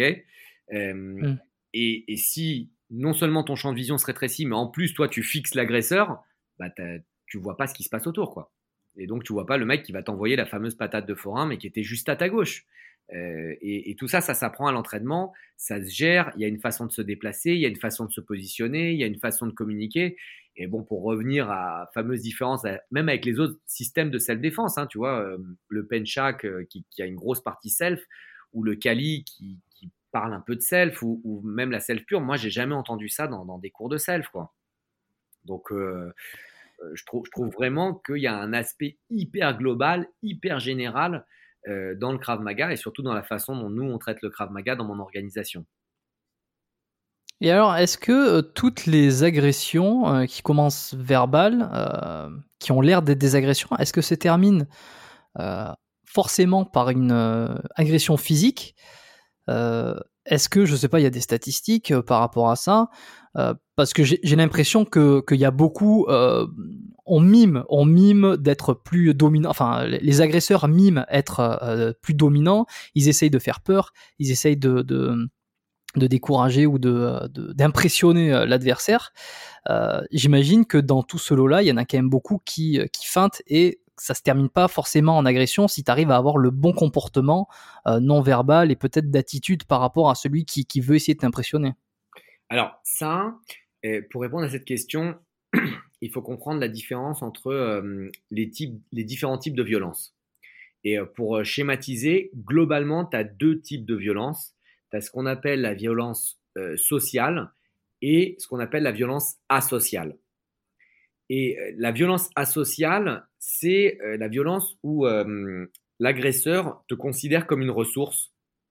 Et si non seulement ton champ de vision se rétrécit, mais en plus, toi, tu fixes l'agresseur, tu vois pas ce qui se passe autour, quoi. Et donc, tu vois pas le mec qui va t'envoyer la fameuse patate de forain, mais qui était juste à ta gauche. Et tout ça, ça s'apprend à l'entraînement, ça se gère, il y a une façon de se déplacer, il y a une façon de se positionner, il y a une façon de communiquer. Et bon, pour revenir à la fameuse différence, même avec les autres systèmes de self-défense, hein, tu vois, le Penchak qui a une grosse partie self, ou le Kali qui parle un peu de self, ou même la self pure, moi, j'ai jamais entendu ça dans des cours de self, quoi. Donc, je trouve vraiment qu'il y a un aspect hyper global, hyper général dans le Krav Maga et surtout dans la façon dont nous on traite le Krav Maga dans mon organisation. Et alors, est-ce que toutes les agressions qui commencent verbales, qui ont l'air d'être des agressions, est-ce que se terminent forcément par une agression physique? Est-ce que, je sais pas, il y a des statistiques par rapport à ça? Parce que j'ai l'impression qu'il y a beaucoup, on mime d'être plus dominant. Enfin, les agresseurs miment être plus dominants. Ils essayent de faire peur. Ils essayent de décourager ou d'impressionner l'adversaire. J'imagine que dans tout ce lot-là, il y en a quand même beaucoup qui feintent et ça se termine pas forcément en agression si tu arrives à avoir le bon comportement non verbal et peut-être d'attitude par rapport à celui qui veut essayer de t'impressionner. Alors ça, pour répondre à cette question, il faut comprendre la différence entre les différents types de violences. Et pour schématiser, globalement, tu as deux types de violences. Tu as ce qu'on appelle la violence sociale et ce qu'on appelle la violence asociale. Et la violence asociale, c'est la violence où l'agresseur te considère comme une ressource,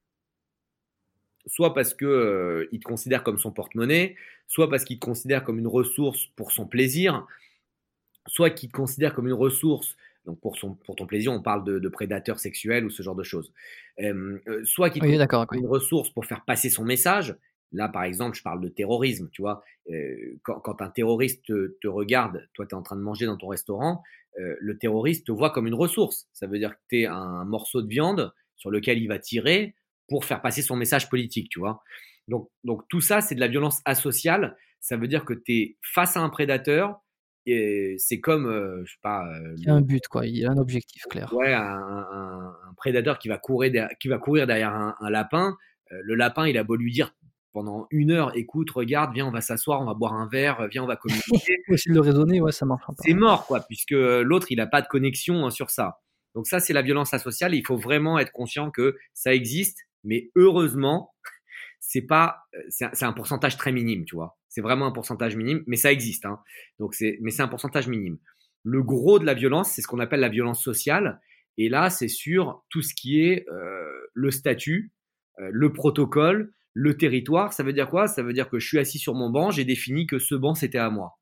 soit parce que il te considère comme son porte-monnaie, soit parce qu'il te considère comme une ressource pour son plaisir, soit qu'il te considère comme une ressource, donc pour ton plaisir, on parle de prédateur sexuel ou ce genre de choses, soit qu'il te considère comme une ressource pour faire passer son message. Là, par exemple, je parle de terrorisme, tu vois. Quand un terroriste te regarde, toi, tu es en train de manger dans ton restaurant, le terroriste te voit comme une ressource. Ça veut dire que tu es un morceau de viande sur lequel il va tirer pour faire passer son message politique, tu vois. Donc tout ça, c'est de la violence asociale. Ça veut dire que tu es face à un prédateur et c'est comme, je sais pas… il y a un but, quoi. Il y a un objectif clair. Ouais, un prédateur qui va courir derrière un lapin. Le lapin, il a beau lui dire pendant 1 heure, écoute, regarde, viens, on va s'asseoir, on va boire un verre, viens, on va communiquer. Essayer de le raisonner, ouais, ça marche pas. C'est mort, quoi, puisque l'autre, il n'a pas de connexion sur ça. Donc ça, c'est la violence asociale. Et il faut vraiment être conscient que ça existe, mais heureusement, c'est un pourcentage très minime, tu vois. C'est vraiment un pourcentage minime, mais ça existe, hein. Mais c'est un pourcentage minime. Le gros de la violence, c'est ce qu'on appelle la violence sociale. Et là, c'est sur tout ce qui est le statut, le protocole, le territoire. Ça veut dire quoi? Ça veut dire que je suis assis sur mon banc, j'ai défini que ce banc, c'était à moi.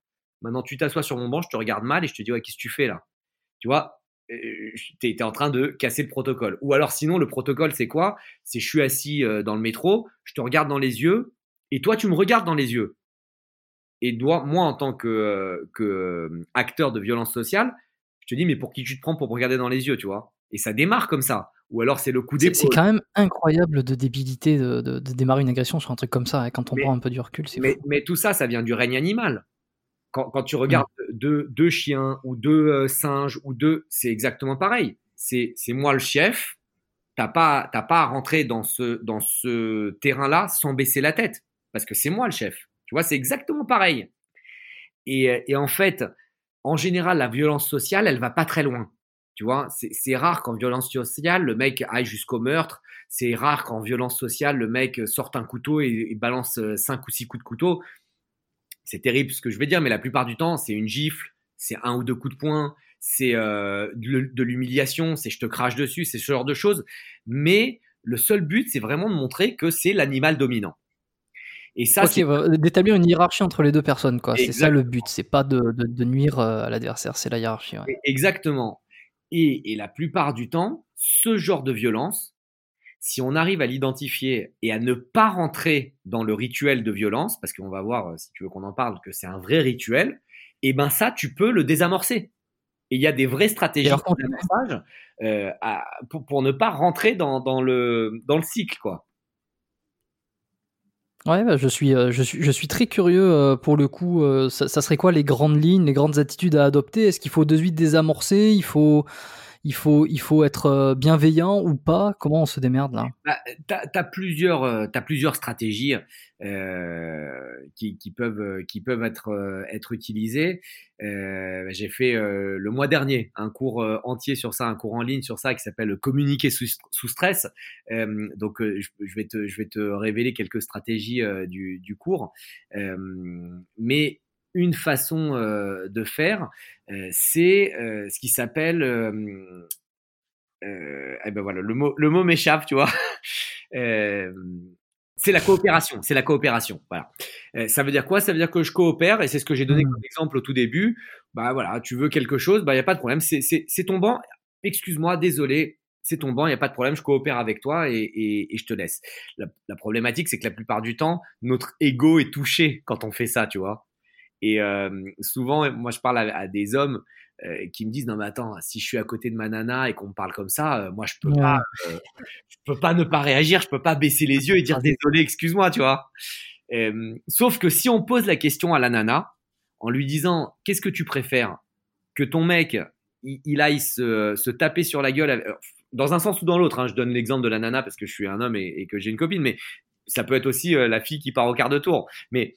Maintenant, tu t'assois sur mon banc, je te regarde mal et je te dis, ouais, qu'est-ce que tu fais là? Tu vois, t'es en train de casser le protocole. Ou alors, sinon, le protocole, c'est quoi? C'est je suis assis dans le métro, je te regarde dans les yeux et toi, tu me regardes dans les yeux. Et moi, en tant que acteur de violence sociale, je te dis, mais pour qui tu te prends pour me regarder dans les yeux, tu vois? Et ça démarre comme ça. Ou alors, c'est le coup C'est d'épaule. quand même incroyable de débilité de démarrer une agression sur un truc comme ça, hein. Quand on Mais, prend un peu du recul, c'est mais, fou. mais tout ça, ça vient du règne animal. Quand tu Mmh. regardes deux chiens ou deux singes ou c'est exactement pareil. C'est moi le chef. T'as pas à rentrer dans ce terrain-là sans baisser la tête. Parce que c'est moi le chef. Tu vois, c'est exactement pareil. Et en fait, en général, la violence sociale, elle va pas très loin. Tu vois, c'est rare qu'en violence sociale, le mec aille jusqu'au meurtre. C'est rare qu'en violence sociale, le mec sorte un couteau et balance 5 ou 6 coups de couteau. C'est terrible ce que je vais dire, mais la plupart du temps, c'est une gifle, c'est un ou deux coups de poing, c'est de l'humiliation, c'est je te crache dessus, c'est ce genre de choses. Mais le seul but, c'est vraiment de montrer que c'est l'animal dominant. Et ça, OK, c'est d'établir une hiérarchie entre les 2 personnes, quoi. C'est ça le but, exactement. c'est pas de nuire, à l'adversaire, c'est la hiérarchie, ouais. Exactement. Et la plupart du temps, ce genre de violence, si on arrive à l'identifier et à ne pas rentrer dans le rituel de violence, parce qu'on va voir, si tu veux qu'on en parle, que c'est un vrai rituel, et ben ça, tu peux le désamorcer. Et il y a des vraies Et stratégies alors de désamorçage pour ne pas rentrer dans le cycle, quoi. ouais, bah, je suis très curieux, pour le coup, ça serait quoi les grandes lignes, les grandes attitudes à adopter? Est-ce qu'il faut de suite désamorcer? Il faut être, bienveillant ou pas? Comment on se démerde là? Bah, t'as plusieurs stratégies qui peuvent être utilisées. J'ai fait le mois dernier un cours entier sur ça, un cours en ligne sur ça qui s'appelle Communiquer sous stress. Donc je vais te révéler quelques stratégies du cours. Mais une façon de faire, c'est ce qui s'appelle eh ben voilà, le mot m'échappe, tu vois. Euh, c'est la coopération. C'est la coopération. Voilà. Ça veut dire quoi? Ça veut dire que je coopère et c'est ce que j'ai donné comme Mmh. exemple au tout début. Bah voilà, tu veux quelque chose, bah il y a pas de problème. C'est ton banc. Excuse-moi, désolé. C'est ton banc, il y a pas de problème. Je coopère avec toi et je te laisse. La problématique, c'est que la plupart du temps, notre ego est touché quand on fait ça, tu vois. Et souvent, moi, je parle à des hommes qui me disent non mais attends, si je suis à côté de ma nana et qu'on me parle comme ça, moi Ouais, je peux pas ne pas réagir, je peux pas baisser les yeux et dire écrasé. désolé, excuse-moi, tu vois. Sauf que si on pose la question à la nana en lui disant qu'est-ce que tu préfères, que ton mec il aille se taper sur la gueule dans un sens ou dans l'autre, hein, je donne l'exemple de la nana parce que je suis un homme et que j'ai une copine, mais ça peut être aussi la fille qui part au quart de tour. Mais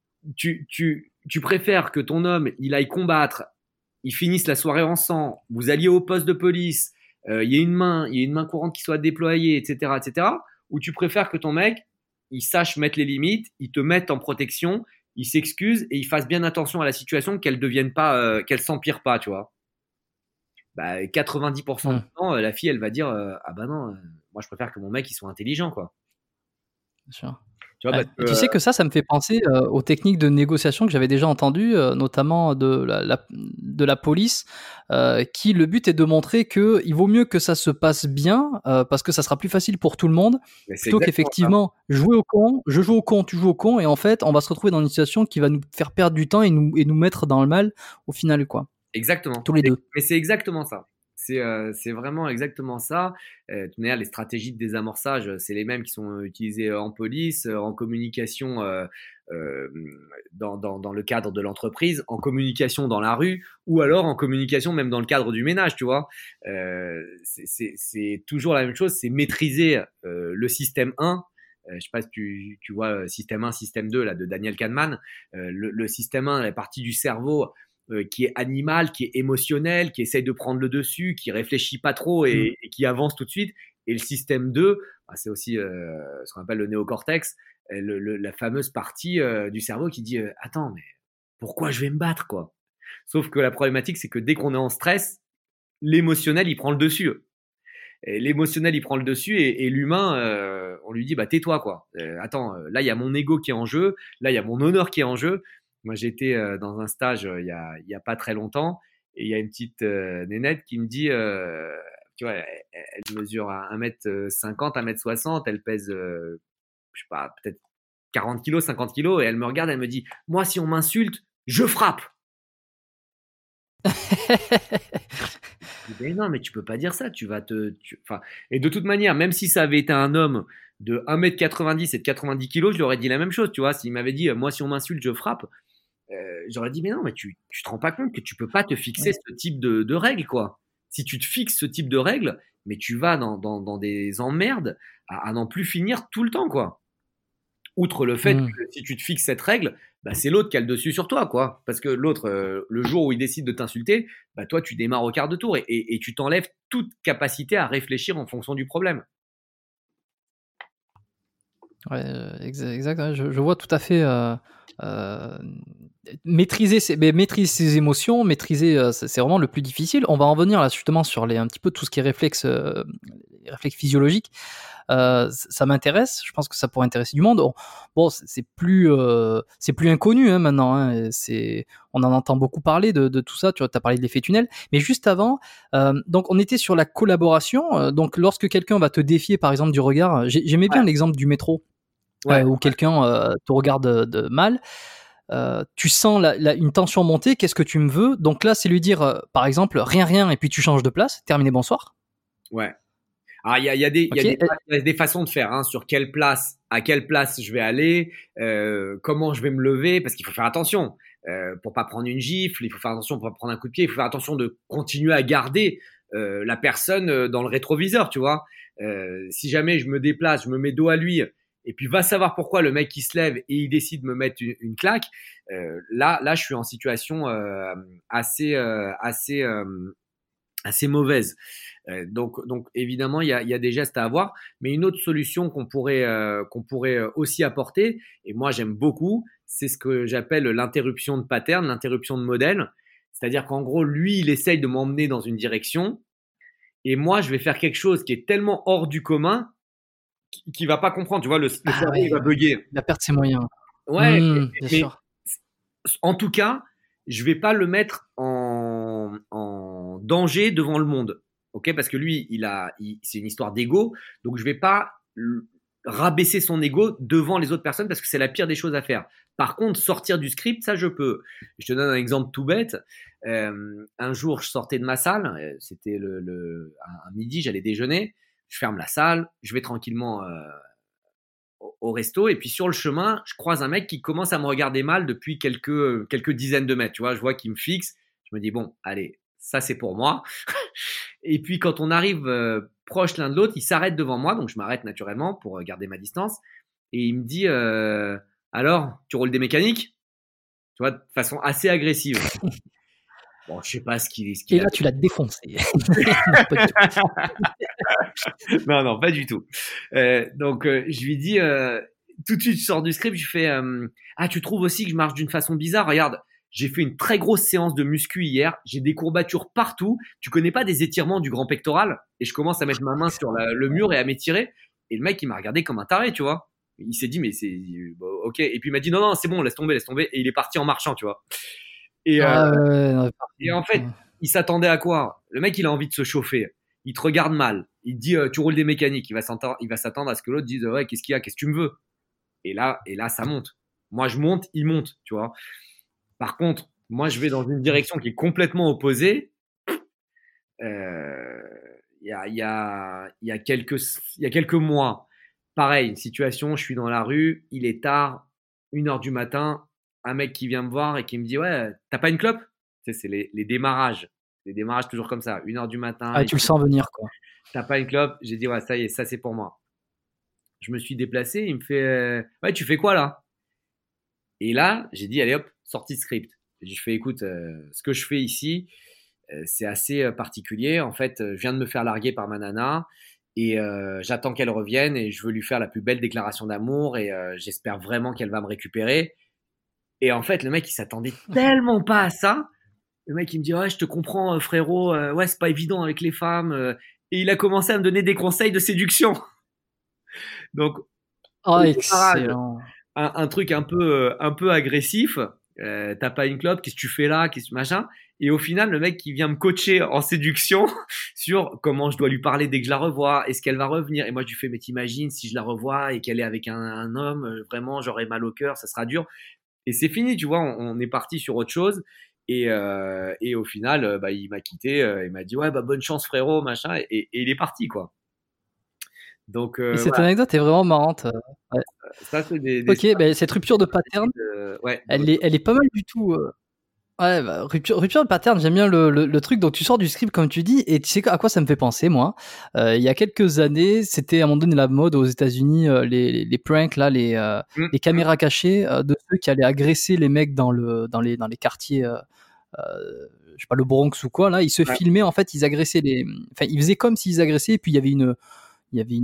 tu préfères que ton homme il aille combattre, ils finissent la soirée ensemble, vous alliez au poste de police, il y a une main courante qui soit déployée, etc., etc., ou tu préfères que ton mec il sache mettre les limites, il te mette en protection, il s'excuse et il fasse bien attention à la situation, qu'elle devienne pas, qu'elle s'empire pas, tu vois. Bah, 90% du Mmh, temps, la fille elle va dire ah bah non, moi je préfère que mon mec il soit intelligent, quoi. bien sûr. Tu vois Ouais, parce que et tu sais que ça me fait penser, aux techniques de négociation que j'avais déjà entendues, notamment de la police, qui le but est de montrer qu'il vaut mieux que ça se passe bien, parce que ça sera plus facile pour tout le monde, mais c'est plutôt exactement ça. qu'effectivement jouer au con, je joue au con, tu joues au con et en fait, on va se retrouver dans une situation qui va nous faire perdre du temps et nous mettre dans le mal au final, quoi. Exactement. Tous les 2. Mais c'est exactement ça. C'est vraiment exactement ça. De toute manière, les stratégies de désamorçage, c'est les mêmes qui sont utilisées en police, en communication euh, dans le cadre de l'entreprise, en communication dans la rue, ou alors en communication même dans le cadre du ménage, tu vois. C'est toujours la même chose, c'est maîtriser le système 1. Je sais pas si tu vois système 1, système 2 là, de Daniel Kahneman. Le système 1, la partie du cerveau qui est animal, qui est émotionnel, qui essaye de prendre le dessus, qui réfléchit pas trop Mmh. et qui avance tout de suite. Et le système 2, bah, c'est aussi ce qu'on appelle le néocortex, la fameuse partie du cerveau qui dit attends, mais pourquoi je vais me battre, quoi? Sauf que la problématique, c'est que dès qu'on est en stress, l'émotionnel, il prend le dessus. Et l'émotionnel, il prend le dessus et l'humain, on lui dit bah tais-toi, quoi. Attends, là il y a mon ego qui est en jeu, là il y a mon honneur qui est en jeu. Moi, j'étais dans un stage il y a pas très longtemps et il y a une petite nénette qui me dit, tu vois, elle mesure 1m50, 1m60, elle pèse, je sais pas, peut-être 40 kilos, 50 kilos, et elle me regarde, elle me dit, moi, si on m'insulte, je frappe. Je dis, mais non, mais tu peux pas dire ça, tu vas enfin, et de toute manière, même si ça avait été un homme de 1m90 et de 90 kilos, je lui aurais dit la même chose, tu vois. S'il m'avait dit, moi, si on m'insulte, je frappe, j'aurais dit, mais non, mais tu te rends pas compte que tu peux pas te fixer Ouais. ce type de règles, quoi. Si tu te fixes ce type de règles, mais tu vas dans des emmerdes à n'en plus finir tout le temps, quoi. Outre le fait Hmm. que si tu te fixes cette règle, bah, c'est l'autre qui a le dessus sur toi, quoi. Parce que l'autre, le jour où il décide de t'insulter, bah, toi, tu démarres au quart de tour et tu t'enlèves toute capacité à réfléchir en fonction du problème. Ouais, exact, ouais, je vois tout à fait, heu, maîtriser ses émotions, maîtriser, c'est vraiment le plus difficile. On va en venir là justement sur les un petit peu tout ce qui est réflexes, les réflexes physiologiques. Ça m'intéresse, je pense que ça pourrait intéresser du monde. Bon, c'est plus inconnu, hein, maintenant, hein, on en entend beaucoup parler de tout ça, tu vois? Tu as parlé de l'effet tunnel. Mais juste avant, donc on était sur la collaboration, donc lorsque quelqu'un va te défier, par exemple, du regard, j'aimais bien l'exemple du métro. Ouais, Où quelqu'un te regarde de mal, tu sens une tension monter, qu'est-ce que tu me veux? Donc là, c'est lui dire, par exemple, rien, rien, et puis tu changes de place, terminé, bonsoir. ouais. Alors, Ok. il y a des façons de faire, hein, sur quelle place, à quelle place je vais aller, comment je vais me lever, parce qu'il faut faire attention pour pas prendre une gifle, il faut faire attention pour pas prendre un coup de pied, il faut faire attention de continuer à garder la personne dans le rétroviseur, tu vois. Si jamais je me déplace, je me mets dos à lui, et puis va savoir pourquoi le mec qui se lève et il décide de me mettre une claque, là, je suis en situation assez, assez mauvaise. Donc évidemment, il y a des gestes à avoir, mais une autre solution qu'on pourrait aussi apporter, et moi j'aime beaucoup, c'est ce que j'appelle l'interruption de pattern, l'interruption de modèle. C'est-à-dire qu'en gros, lui, il essaye de m'emmener dans une direction, et moi, je vais faire quelque chose qui est tellement hors du commun qu'il va pas comprendre. Tu vois, le Ah cerveau, il ouais, va bugger. il va perdre ses moyens. Ouais, Bien mais sûr. en tout cas, je vais pas le mettre en danger devant le monde. Ok, parce que lui, c'est une histoire d'ego, donc je vais pas rabaisser son ego devant les autres personnes parce que c'est la pire des choses à faire. Par contre, sortir du script, ça je peux. Je te donne un exemple tout bête. Un jour, je sortais de ma salle, c'était un midi, j'allais déjeuner. Je ferme la salle, je vais tranquillement au resto, et puis sur le chemin, je croise un mec qui commence à me regarder mal depuis quelques dizaines de mètres. Tu vois, je vois qu'il me fixe. Je me dis, bon, allez, ça c'est pour moi. Et puis quand on arrive proche l'un de l'autre, il s'arrête devant moi, donc je m'arrête naturellement pour garder ma distance. Et il me dit, alors, tu roules des mécaniques? Tu vois, de façon assez agressive. Bon, je sais pas ce Et qu'il a. là, tu l'as défoncé. Non, pas du tout. Non, non, pas du tout. Donc, je lui dis, tout de suite, je sors du script, je fais, ah, tu trouves aussi que je marche d'une façon bizarre? Regarde, j'ai fait une très grosse séance de muscu hier, j'ai des courbatures partout. Tu connais pas des étirements du grand pectoral? Et je commence à mettre ma main sur le mur et à m'étirer. Et le mec, il m'a regardé comme un taré, tu vois. Il s'est dit, mais c'est, bon, ok. Et puis il m'a dit, non, non, c'est bon, laisse tomber, laisse tomber. Et il est parti en marchant, tu vois. Et, Ouais, ouais, non, et en fait, ouais. il s'attendait à quoi? Le mec, il a envie de se chauffer. Il te regarde mal. Il te dit, tu roules des mécaniques. Il va s'attendre à ce que l'autre dise, ouais, qu'est-ce qu'il y a? Qu'est-ce que tu me veux? Et là, ça monte. Moi, je monte, il monte, tu vois. Par contre, moi, je vais dans une direction qui est complètement opposée. Euh, il y a quelques mois, pareil, une situation, je suis dans la rue, il est tard, 1 heure du matin, un mec qui vient me voir et qui me dit, ouais, t'as pas une clope? Tu sais, c'est les démarrages. Les démarrages toujours comme ça, 1 heure du matin, Ah, tu le sens venir, quoi. t'as pas une clope? J'ai dit, ouais, ça y est, ça c'est pour moi. Je me suis déplacé, il me fait, ouais, tu fais quoi là? Et là, j'ai dit, allez hop, sortie de script. Je fais, écoute, ce que je fais ici, c'est assez particulier. En fait, je viens de me faire larguer par ma nana et j'attends qu'elle revienne et je veux lui faire la plus belle déclaration d'amour et j'espère vraiment qu'elle va me récupérer. Et en fait, le mec, il s'attendait tellement pas à ça. Le mec, il me dit, ouais, je te comprends, frérot. Ouais, c'est pas évident avec les femmes. Et il a commencé à me donner des conseils de séduction. Donc, Oh, au démarrage, excellent. un truc un peu agressif. T'as pas une clope, qu'est-ce que tu fais là, qu'est-ce que machin. Et au final, le mec qui vient me coacher en séduction sur comment je dois lui parler dès que je la revois, est-ce qu'elle va revenir. Et moi, je lui fais, mais t'imagines si je la revois et qu'elle est avec un homme, vraiment, j'aurai mal au cœur, ça sera dur. Et c'est fini, tu vois, on est parti sur autre chose. Et au final, bah, il m'a quitté, il m'a dit, ouais, bah, bonne chance, frérot, machin, et il est parti, quoi. Donc, Et cette voilà, anecdote est vraiment marrante. Ouais. ça, c'est des Ok, bah, cette rupture de pattern, ouais, elle est pas mal du tout. Ouais, bah, rupture de pattern, j'aime bien le truc. Donc tu sors du script comme tu dis, et tu sais à quoi ça me fait penser, moi. Il y a quelques années, c'était à un moment donné la mode aux États-Unis, les pranks là, les caméras cachées de ceux qui allaient agresser les mecs dans les quartiers, je sais pas, le Bronx ou quoi. Là, ils se ouais, filmaient, en fait, ils agressaient enfin, ils faisaient comme s'ils agressaient, et puis il y avait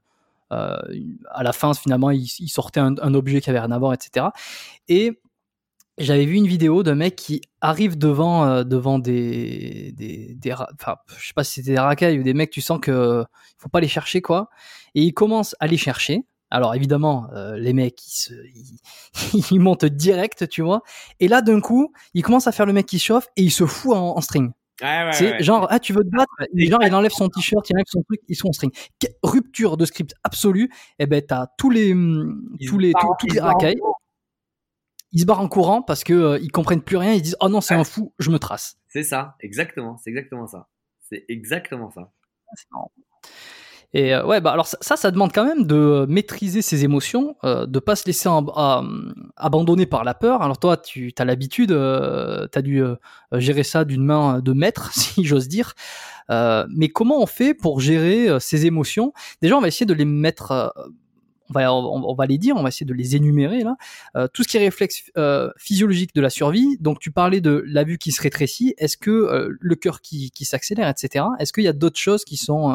à la fin, finalement, ils sortaient un objet qui avait rien à voir, etc. Et j'avais vu une vidéo d'un mec qui arrive devant enfin, je sais pas si c'était des racailles ou des mecs, tu sens que il faut pas les chercher, quoi. Et il commence à les chercher. Alors évidemment, les mecs, ils montent direct, tu vois. Et là, d'un coup, il commence à faire le mec qui chauffe et il se fout en string. ouais, C'est ouais. genre, ah, tu veux te battre? Genre, il enlève son t-shirt, il enlève son truc, ils sont en string. Rupture de script absolue. Et ben, t'as toutes les racailles. Ils se barrent en courant parce que ils comprennent plus rien. Ils disent, oh non, c'est un fou, je me trace. C'est ça, exactement, c'est exactement ça. C'est exactement ça. C'est marrant. Et ouais, bah alors ça demande quand même de maîtriser ses émotions, de pas se laisser abandonner par la peur. Alors toi, tu as l'habitude, tu as dû gérer ça d'une main de maître, si j'ose dire. Mais comment on fait pour gérer ces émotions? Déjà, on va essayer de les mettre, on va les dire, on va essayer de les énumérer là. Tout ce qui est réflexe physiologique de la survie. Donc tu parlais de la vue qui se rétrécit. Est-ce que le cœur qui s'accélère, etc. Est-ce qu'il y a d'autres choses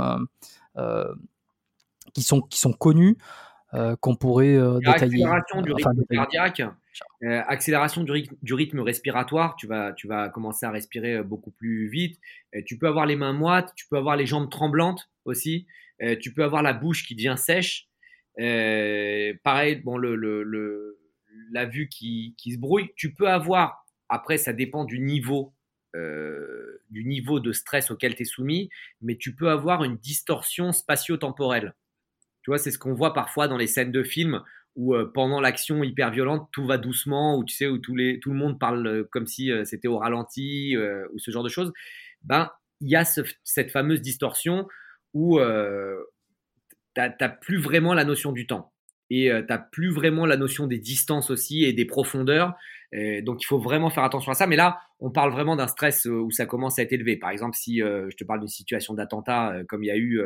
qui sont connus, qu'on pourrait détailler. Accélération du rythme cardiaque, accélération du rythme respiratoire. Tu vas commencer à respirer beaucoup plus vite. Tu peux avoir les mains moites, tu peux avoir les jambes tremblantes aussi. Tu peux avoir la bouche qui devient sèche. Pareil, bon, la vue qui se brouille. Tu peux avoir, après, ça dépend du niveau de stress auquel tu es soumis, mais tu peux avoir une distorsion spatio-temporelle. Tu vois, c'est ce qu'on voit parfois dans les scènes de films où pendant l'action hyper violente, tout va doucement, où tu sais, où tout le monde parle comme si c'était au ralenti, ou ce genre de choses. Ben, il y a cette fameuse distorsion où t'as plus vraiment la notion du temps. Et t'as plus vraiment la notion des distances aussi et des profondeurs. Donc il faut vraiment faire attention à ça. Mais là, on parle vraiment d'un stress où ça commence à être élevé. Par exemple, si je te parle d'une situation d'attentat comme il y a eu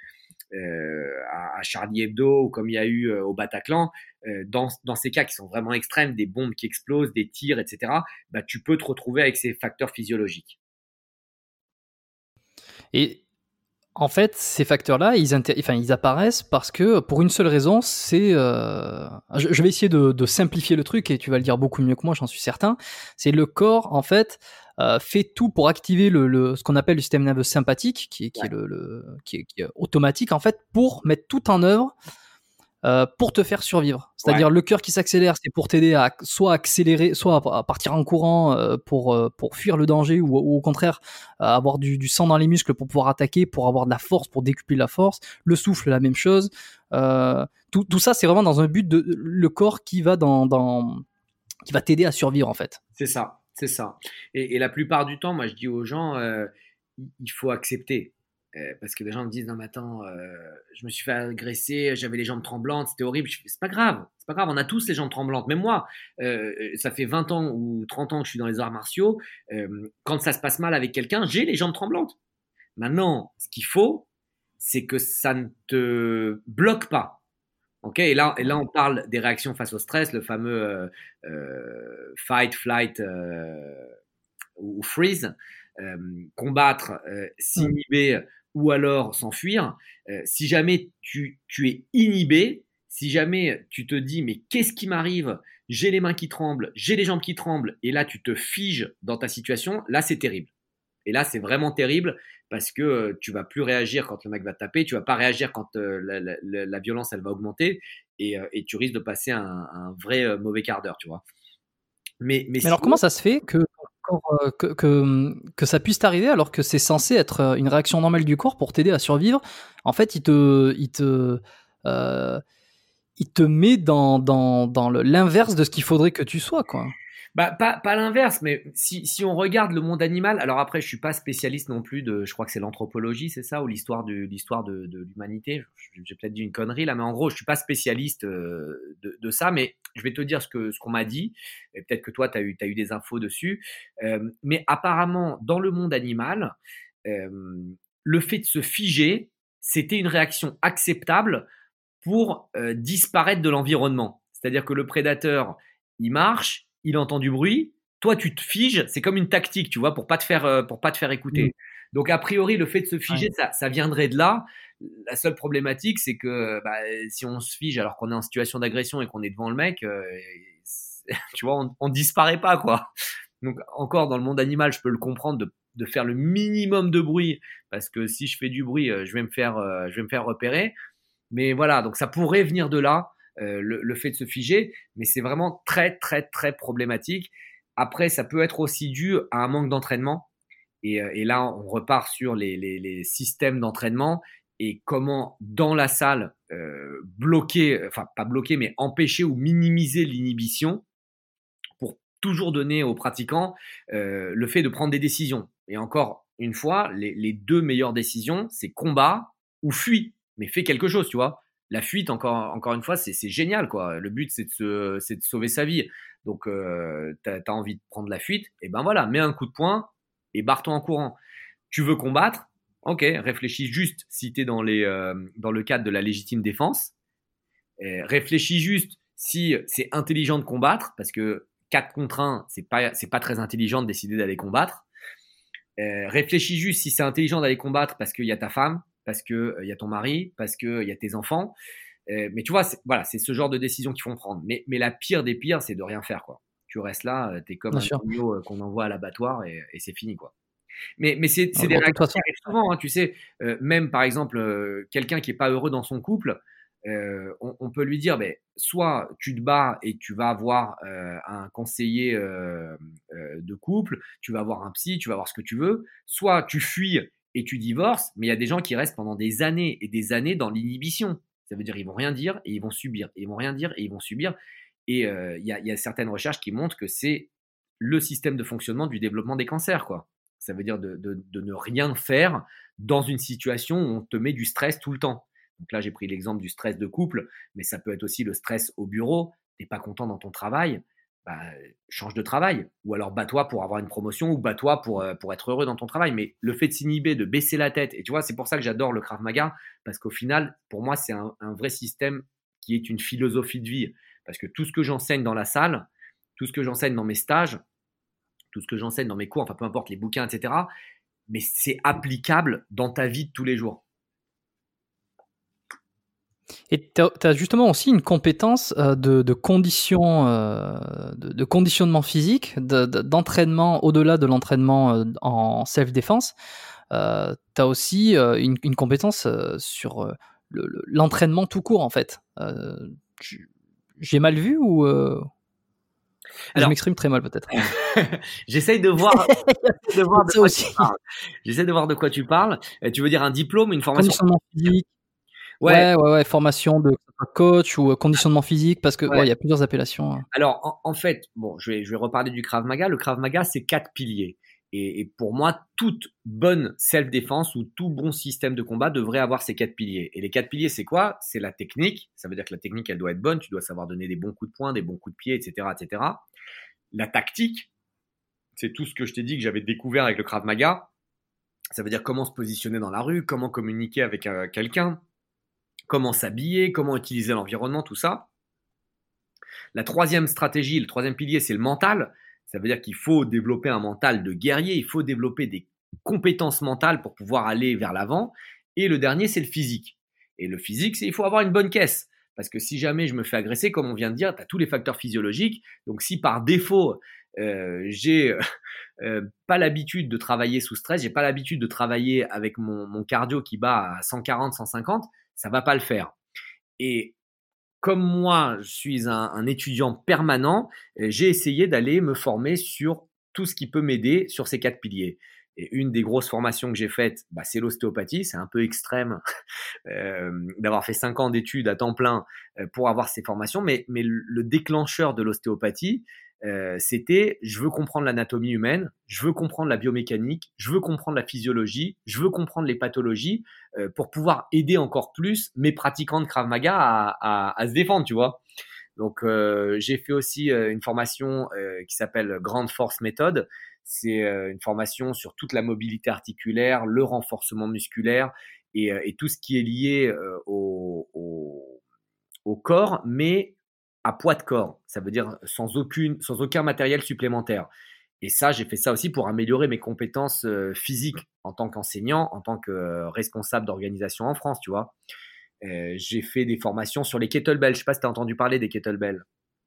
à Charlie Hebdo ou comme il y a eu au Bataclan, dans ces cas qui sont vraiment extrêmes, des bombes qui explosent, des tirs, etc., bah, tu peux te retrouver avec ces facteurs physiologiques. Et en fait, ces facteurs-là, ils apparaissent parce que, pour une seule raison, c'est... je vais essayer de simplifier le truc, et tu vas le dire beaucoup mieux que moi, j'en suis certain. C'est le corps, en fait, fait tout pour activer ce qu'on appelle le système nerveux sympathique, qui est automatique, en fait, pour mettre tout en œuvre pour te faire survivre. C'est-à-dire le cœur qui s'accélère, c'est pour t'aider à soit accélérer, soit à partir en courant pour fuir le danger, ou au contraire avoir du sang dans les muscles pour pouvoir attaquer, pour avoir de la force, pour décupler la force. Le souffle, la même chose. Tout ça, c'est vraiment dans un but de le corps qui va qui va t'aider à survivre, en fait. C'est ça, c'est ça. Et la plupart du temps, moi, je dis aux gens, il faut accepter. Parce que les gens me disent, non mais attends, je me suis fait agresser, j'avais les jambes tremblantes, c'était horrible. C'est pas grave, on a tous les jambes tremblantes. Même moi, ça fait 20 ans ou 30 ans que je suis dans les arts martiaux. Quand ça se passe mal avec quelqu'un, j'ai les jambes tremblantes. Maintenant, ce qu'il faut, c'est que ça ne te bloque pas. Okay, et là, on parle des réactions face au stress, le fameux fight, flight ou freeze, combattre, s'inhiber ou alors s'enfuir. Si jamais tu es inhibé, si jamais tu te dis mais qu'est-ce qui m'arrive? J'ai les mains qui tremblent, j'ai les jambes qui tremblent, et là tu te figes dans ta situation, là c'est terrible. Et là c'est vraiment terrible parce que tu vas plus réagir quand le mec va te taper, tu vas pas réagir quand la violence elle va augmenter, et tu risques de passer un vrai mauvais quart d'heure, tu vois. Mais sinon, alors, comment ça se fait que que ça puisse t'arriver alors que c'est censé être une réaction normale du corps pour t'aider à survivre? En fait, euh, il te met dans l'inverse de ce qu'il faudrait que tu sois, quoi. bah, pas l'inverse, mais si on regarde le monde animal, alors après, je suis pas spécialiste non plus je crois que c'est l'anthropologie, c'est ça, ou l'histoire de l'humanité. J'ai peut-être dit une connerie là, mais en gros, je suis pas spécialiste de ça, mais je vais te dire ce qu'on m'a dit, et peut-être que toi, t'as eu des infos dessus. Mais apparemment, dans le monde animal, euh, le fait de se figer, c'était une réaction acceptable pour disparaître de l'environnement. C'est-à-dire que le prédateur, il marche, il entend du bruit, toi tu te figes, c'est comme une tactique, tu vois, pour pas te faire Mmh. écouter. Donc a priori, le fait de se Ouais. figer, ça viendrait de là. La seule problématique, c'est que bah, si on se fige alors qu'on est en situation d'agression et qu'on est devant le mec, tu vois, on disparaît pas quoi. Donc encore dans le monde animal, je peux le comprendre de faire le minimum de bruit parce que si je fais du bruit, je vais me faire repérer. Mais voilà, donc ça pourrait venir de là, le fait de se figer, mais c'est vraiment très, très, très problématique. Après, ça peut être aussi dû à un manque d'entraînement. Et là, on repart sur les systèmes d'entraînement et comment, dans la salle, bloquer, enfin pas bloquer, mais empêcher ou minimiser l'inhibition pour toujours donner aux pratiquants le fait de prendre des décisions. Et encore une fois, les deux meilleures décisions, c'est combat ou fuit, mais fais quelque chose, tu vois. La fuite, encore une fois, c'est génial, quoi. Le but, c'est de sauver sa vie. Donc, t'as envie de prendre la fuite, et ben voilà, mets un coup de poing et barre-toi en courant. Tu veux combattre, ok, réfléchis juste si tu es dans le cadre de la légitime défense. Réfléchis juste si c'est intelligent de combattre, parce que 4 contre 1, c'est pas très intelligent de décider d'aller combattre. Réfléchis juste si c'est intelligent d'aller combattre parce qu'il y a ta femme, parce qu'il y a ton mari, parce qu'il y a tes enfants. Mais tu vois, voilà, c'est ce genre de décision qu'il faut prendre. Mais la pire des pires, c'est de rien faire, quoi. Tu restes là, t'es comme Bien un sûr. agneau qu'on envoie à l'abattoir et c'est fini, quoi. Mais c'est des Bon, de toute réactions qui façon, arrivent souvent, hein, tu sais. Même par exemple, quelqu'un qui est pas heureux dans son couple, on peut lui dire, ben, soit tu te bats et tu vas avoir un conseiller de couple, tu vas avoir un psy, tu vas avoir ce que tu veux, soit tu fuis et tu divorces, mais il y a des gens qui restent pendant des années et des années dans l'inhibition. Ça veut dire ils vont rien dire et ils vont subir, et ils vont rien dire et ils vont subir. Et il y a certaines recherches qui montrent que c'est le système de fonctionnement du développement des cancers, quoi. Ça veut dire de ne rien faire dans une situation où on te met du stress tout le temps. Donc là, j'ai pris l'exemple du stress de couple, mais ça peut être aussi le stress au bureau. T'es pas content dans ton travail, bah, change de travail. Ou alors bats-toi pour avoir une promotion ou bats-toi pour être heureux dans ton travail. Mais le fait de s'inhiber, de baisser la tête, et tu vois, c'est pour ça que j'adore le Krav Maga, parce qu'au final, pour moi, c'est un vrai système qui est une philosophie de vie. Parce que tout ce que j'enseigne dans la salle, tout ce que j'enseigne dans mes stages, tout ce que j'enseigne dans mes cours, enfin peu importe les bouquins, etc., mais c'est applicable dans ta vie de tous les jours. et tu as justement aussi une compétence de condition, de conditionnement physique, d'entraînement au-delà de l'entraînement en self-défense. Tu as aussi une compétence sur l'entraînement tout court, en fait. J'ai mal vu ou je Alors, m'exprime très mal peut-être. j'essaye de voir, de voir de Ça quoi tu aussi. parles. J'essaie de voir de quoi tu parles. Tu veux dire un diplôme, une formation? Conditionnement physique. Ouais, Ouais, formation de coach ou conditionnement physique, parce que ouais. il y a plusieurs appellations. Alors, en fait, bon, je vais reparler du Krav Maga. Le Krav Maga, c'est 4 piliers. Et pour moi, toute bonne self-défense ou tout bon système de combat devrait avoir ces 4 piliers. Et les 4 piliers, c'est quoi? C'est la technique. Ça veut dire que la technique, elle doit être bonne. Tu dois savoir donner des bons coups de poing, des bons coups de pied, etc., etc. La tactique, c'est tout ce que je t'ai dit que j'avais découvert avec le Krav Maga. Ça veut dire comment se positionner dans la rue, comment communiquer avec quelqu'un, comment s'habiller, comment utiliser l'environnement, tout ça. La troisième stratégie, le troisième pilier, c'est le mental. Ça veut dire qu'il faut développer un mental de guerrier, il faut développer des compétences mentales pour pouvoir aller vers l'avant. Et le dernier, c'est le physique. Et le physique, c'est il faut avoir une bonne caisse. Parce que si jamais je me fais agresser, comme on vient de dire, tu as tous les facteurs physiologiques. Donc si par défaut, j'ai pas l'habitude de travailler sous stress, j'ai pas l'habitude de travailler avec mon cardio qui bat à 140, 150, ça va pas le faire. Et comme moi, je suis un étudiant permanent, j'ai essayé d'aller me former sur tout ce qui peut m'aider sur ces 4 piliers. Et une des grosses formations que j'ai faites, bah, c'est l'ostéopathie. C'est un peu extrême d'avoir fait 5 ans d'études à temps plein pour avoir ces formations, mais le déclencheur de l'ostéopathie, c'était je veux comprendre l'anatomie humaine, je veux comprendre la biomécanique, je veux comprendre la physiologie, je veux comprendre les pathologies pour pouvoir aider encore plus mes pratiquants de Krav Maga à se défendre, tu vois. Donc, j'ai fait aussi une formation qui s'appelle Grande Force Méthode. C'est une formation sur toute la mobilité articulaire, le renforcement musculaire et tout ce qui est lié au corps, mais à poids de corps. Ça veut dire sans aucun matériel supplémentaire. Et ça, j'ai fait ça aussi pour améliorer mes compétences physiques en tant qu'enseignant, en tant que responsable d'organisation en France, tu vois. J'ai fait des formations sur les kettlebells. Je sais pas si tu as entendu parler des kettlebells.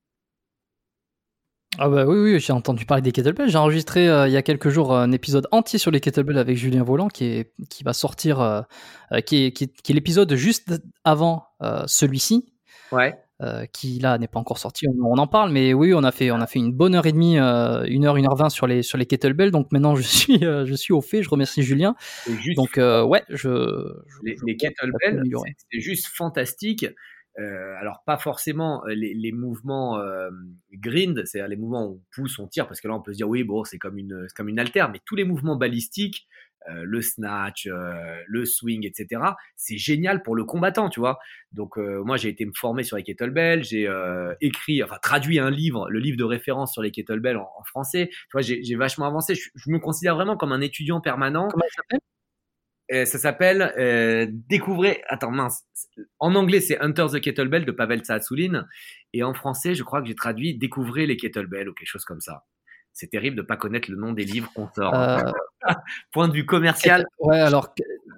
Ah bah oui, j'ai entendu parler des kettlebells. J'ai enregistré il y a quelques jours un épisode entier sur les kettlebells avec Julien Volant qui va sortir, qui est l'épisode juste avant celui-ci. Ouais. Qui là n'est pas encore sorti, on en parle, mais oui, on a fait une bonne heure et demie, 1h20 sur les kettlebells. Donc maintenant je suis au fait. Je remercie Julien. Donc ouais, les kettlebells, c'est juste fantastique. Alors pas forcément les mouvements grind, c'est-à-dire les mouvements où on pousse, on tire, parce que là on peut se dire oui bon c'est comme une haltère, mais tous les mouvements balistiques, le snatch, le swing, etc. C'est génial pour le combattant, tu vois. Donc moi j'ai été me former sur les kettlebells, j'ai traduit un livre, le livre de référence sur les kettlebells en français. Tu vois, j'ai vachement avancé. Je me considère vraiment comme un étudiant permanent. Comment ça s'appelle ? Ça s'appelle Découvrez. Attends, mince. En anglais, c'est Hunter the Kettlebell de Pavel Tsatsouline. Et en français, je crois que j'ai traduit Découvrez les kettlebells ou quelque chose comme ça. C'est terrible de ne pas connaître le nom des livres qu'on sort. Point de vue commercial. Ouais, alors.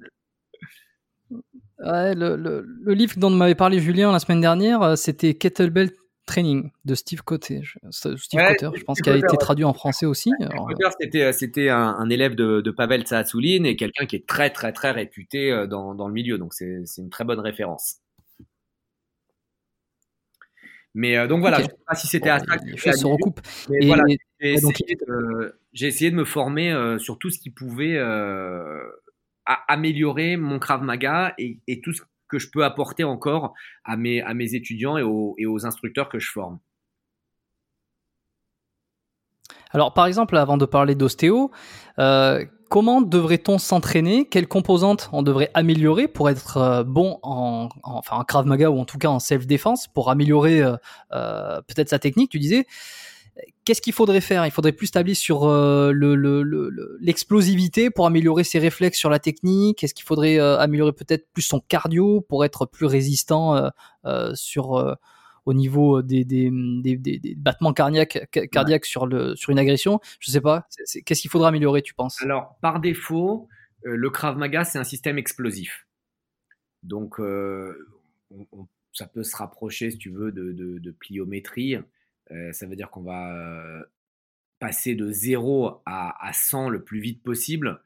Ouais, le livre dont m'avait parlé Julien la semaine dernière, c'était Kettlebell Training de Steve Cotter. Je pense qu'il a été traduit en français aussi. C'était un élève de Pavel Tsatsouline et quelqu'un qui est très très très réputé dans le milieu, donc c'est une très bonne référence. Mais donc voilà, je ne sais pas si c'était à ça que les choses se recoupent. Mais voilà, j'ai essayé de me former sur tout ce qui pouvait améliorer mon Krav Maga et tout ce que je peux apporter encore à mes étudiants et aux instructeurs que je forme. Alors, par exemple, avant de parler d'ostéo, comment devrait-on s'entraîner ? Quelles composantes on devrait améliorer pour être bon en Krav Maga ou en tout cas en self-défense, pour améliorer peut-être sa technique, tu disais. Qu'est-ce qu'il faudrait faire ? Il faudrait plus tabler sur l'explosivité pour améliorer ses réflexes sur la technique. Est-ce qu'il faudrait améliorer peut-être plus son cardio pour être plus résistant au niveau des battements cardiaques sur une agression ? Je sais pas. Qu'est-ce qu'il faudra améliorer, tu penses ? Alors, par défaut, le Krav Maga, c'est un système explosif. Donc, ça peut se rapprocher, si tu veux, de pliométrie. Ça veut dire qu'on va passer de 0 à 100 le plus vite possible.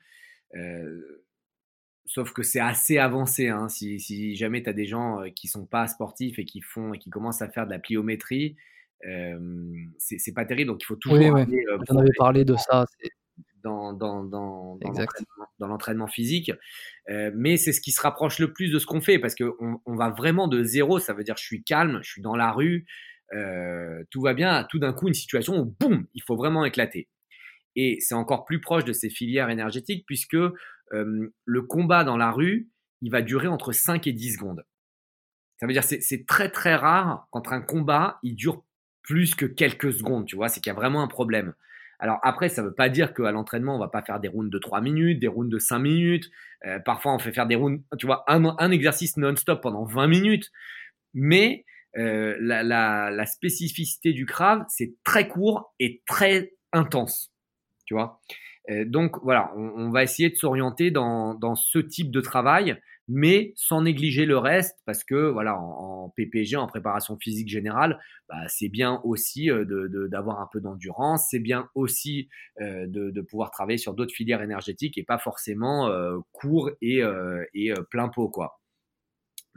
Sauf que c'est assez avancé. Hein. Si jamais tu as des gens qui sont pas sportifs et qui commencent à faire de la pliométrie, c'est pas terrible. Donc il faut toujours aller j'en avais parlé de ça. Dans l'entraînement physique. Mais c'est ce qui se rapproche le plus de ce qu'on fait, parce qu'on va vraiment de 0. Ça veut dire je suis calme, je suis dans la rue, tout va bien, tout d'un coup une situation où boum, il faut vraiment éclater. Et c'est encore plus proche de ces filières énergétiques, puisque le combat dans la rue, il va durer entre 5 et 10 secondes. Ça veut dire c'est très très rare quand un combat il dure plus que quelques secondes, tu vois, c'est qu'il y a vraiment un problème. Alors après, ça ne veut pas dire qu'à l'entraînement, on ne va pas faire des rounds de 3 minutes, des rounds de 5 minutes. Parfois, on fait faire des rounds, tu vois, un exercice non-stop pendant 20 minutes. Mais la spécificité du Krav, c'est très court et très intense, tu vois. Donc voilà, on va essayer de s'orienter dans ce type de travail, mais sans négliger le reste, parce que voilà, en PPG, en préparation physique générale, c'est bien aussi d'avoir un peu d'endurance, c'est bien aussi de pouvoir travailler sur d'autres filières énergétiques et pas forcément court et plein pot, quoi.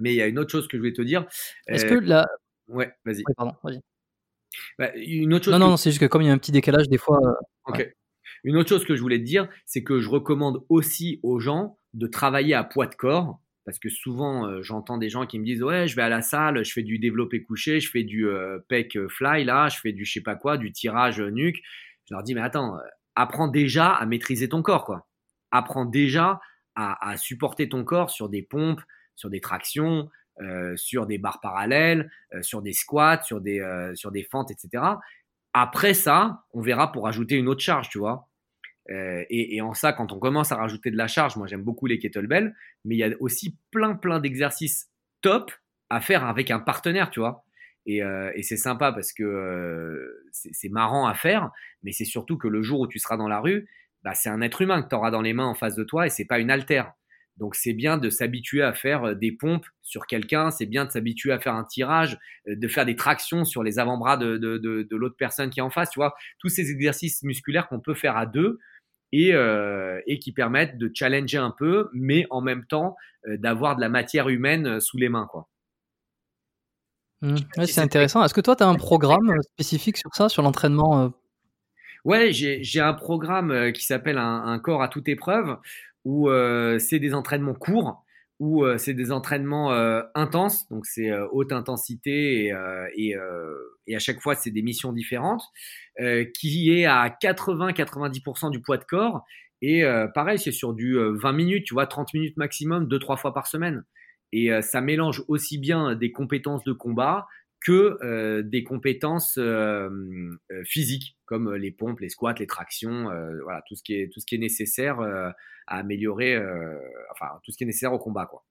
Mais il y a une autre chose que je voulais te dire. Est-ce que la Ouais, vas-y. Oui, pardon, vas-y. Bah, une autre chose Non, c'est juste que comme il y a un petit décalage des fois, OK. ouais. Une autre chose que je voulais te dire, c'est que je recommande aussi aux gens de travailler à poids de corps. Parce que souvent, j'entends des gens qui me disent: «Ouais, je vais à la salle, je fais du développé couché, je fais du, pec, fly là, je fais du je sais pas quoi, du tirage, nuque». Je leur dis: «Mais attends, apprends déjà à maîtriser ton corps, quoi. Apprends déjà à supporter ton corps sur des pompes, sur des tractions, sur des barres parallèles, sur des squats, sur des fentes et cetera. Après ça, on verra pour ajouter une autre charge, tu vois?» Et en ça, quand on commence à rajouter de la charge, moi j'aime beaucoup les kettlebells, mais il y a aussi plein d'exercices top à faire avec un partenaire, tu vois. Et c'est sympa parce que c'est marrant à faire, mais c'est surtout que le jour où tu seras dans la rue, bah, c'est un être humain que tu auras dans les mains en face de toi et c'est pas une haltère. Donc c'est bien de s'habituer à faire des pompes sur quelqu'un, c'est bien de s'habituer à faire un tirage, de faire des tractions sur les avant-bras de l'autre personne qui est en face, tu vois. Tous ces exercices musculaires qu'on peut faire à deux, et qui permettent de challenger un peu, mais en même temps d'avoir de la matière humaine sous les mains, quoi. Je sais pas Ouais, si c'est c'est très intéressant. Est-ce que toi, tu as un programme, clair. spécifique sur ça, sur l'entraînement, Ouais, j'ai un programme qui s'appelle un corps à toute épreuve, où c'est des entraînements courts, où c'est des entraînements intenses, donc c'est haute intensité et à chaque fois c'est des missions différentes, qui est à 80-90% du poids de corps. Et pareil, c'est sur du 20 minutes, tu vois, 30 minutes maximum, 2-3 fois par semaine. Et ça mélange aussi bien des compétences de combat que des compétences physiques comme les pompes, les squats, les tractions, voilà, tout ce qui est nécessaire à améliorer, enfin tout ce qui est nécessaire au combat, quoi.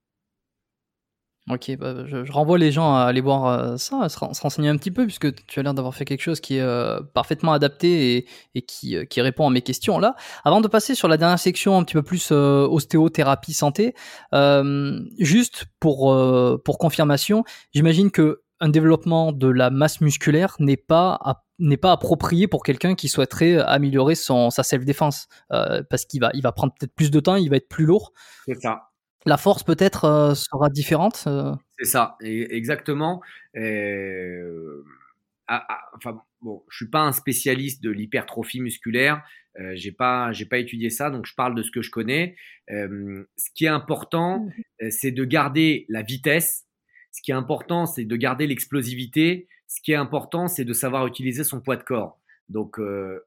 OK, bah, je renvoie les gens à aller voir, ça, à se renseigner un petit peu puisque tu as l'air d'avoir fait quelque chose qui est, parfaitement adapté et qui répond à mes questions là. Avant de passer sur la dernière section un petit peu plus, ostéothérapie santé, juste pour confirmation, j'imagine qu'un développement de la masse musculaire n'est pas approprié pour quelqu'un qui souhaiterait améliorer sa self-défense, parce qu'il va prendre peut-être plus de temps, il va être plus lourd. C'est ça. La force peut-être, sera différente, C'est ça, exactement. Enfin, bon, je suis pas un spécialiste de l'hypertrophie musculaire. J'ai pas étudié ça, donc je parle de ce que je connais. Ce qui est important, c'est de garder la vitesse. Ce qui est important, c'est de garder l'explosivité. Ce qui est important, c'est de savoir utiliser son poids de corps. Donc,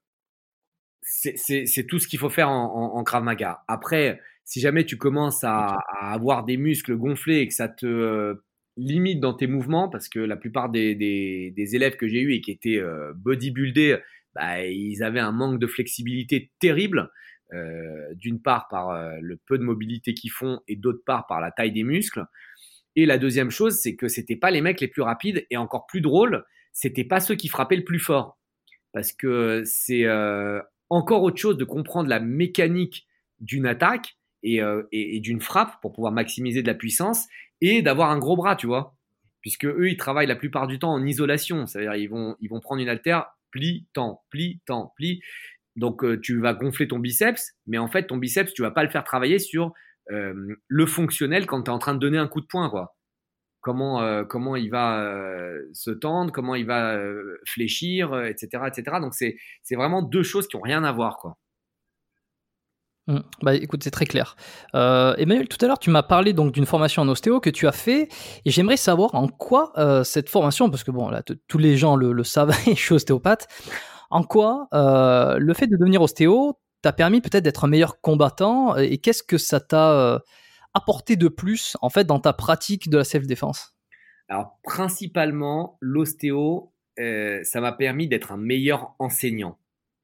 c'est tout ce qu'il faut faire en Krav Maga. Après, si jamais tu commences OK. à avoir des muscles gonflés et que ça te limite dans tes mouvements, parce que la plupart des élèves que j'ai eus et qui étaient bodybuildés, bah, ils avaient un manque de flexibilité terrible, d'une part par le peu de mobilité qu'ils font et d'autre part par la taille des muscles. Et la deuxième chose, c'est que c'était pas les mecs les plus rapides et encore plus drôle, c'était pas ceux qui frappaient le plus fort. Parce que c'est encore autre chose de comprendre la mécanique d'une attaque et d'une frappe pour pouvoir maximiser de la puissance et d'avoir un gros bras, tu vois. Puisque eux, ils travaillent la plupart du temps en isolation. C'est-à-dire, ils vont prendre une haltère, pli, tend, pli, tend, pli. Donc, tu vas gonfler ton biceps, mais en fait, ton biceps, tu vas pas le faire travailler sur le fonctionnel quand tu es en train de donner un coup de poing, quoi. Comment il va se tendre, comment il va fléchir, etc., etc. Donc c'est vraiment deux choses qui ont rien à voir, quoi. Bah, écoute, c'est très clair. Emmanuel, tout à l'heure, tu m'as parlé donc d'une formation en ostéo que tu as fait et j'aimerais savoir en quoi, cette formation parce que bon là, tous les gens le savent et je suis ostéopathe. En quoi, le fait de devenir ostéo t'a permis peut-être d'être un meilleur combattant et qu'est-ce que ça t'a, apporté de plus, en fait, dans ta pratique de la self-défense? Alors principalement l'ostéo, ça m'a permis d'être un meilleur enseignant.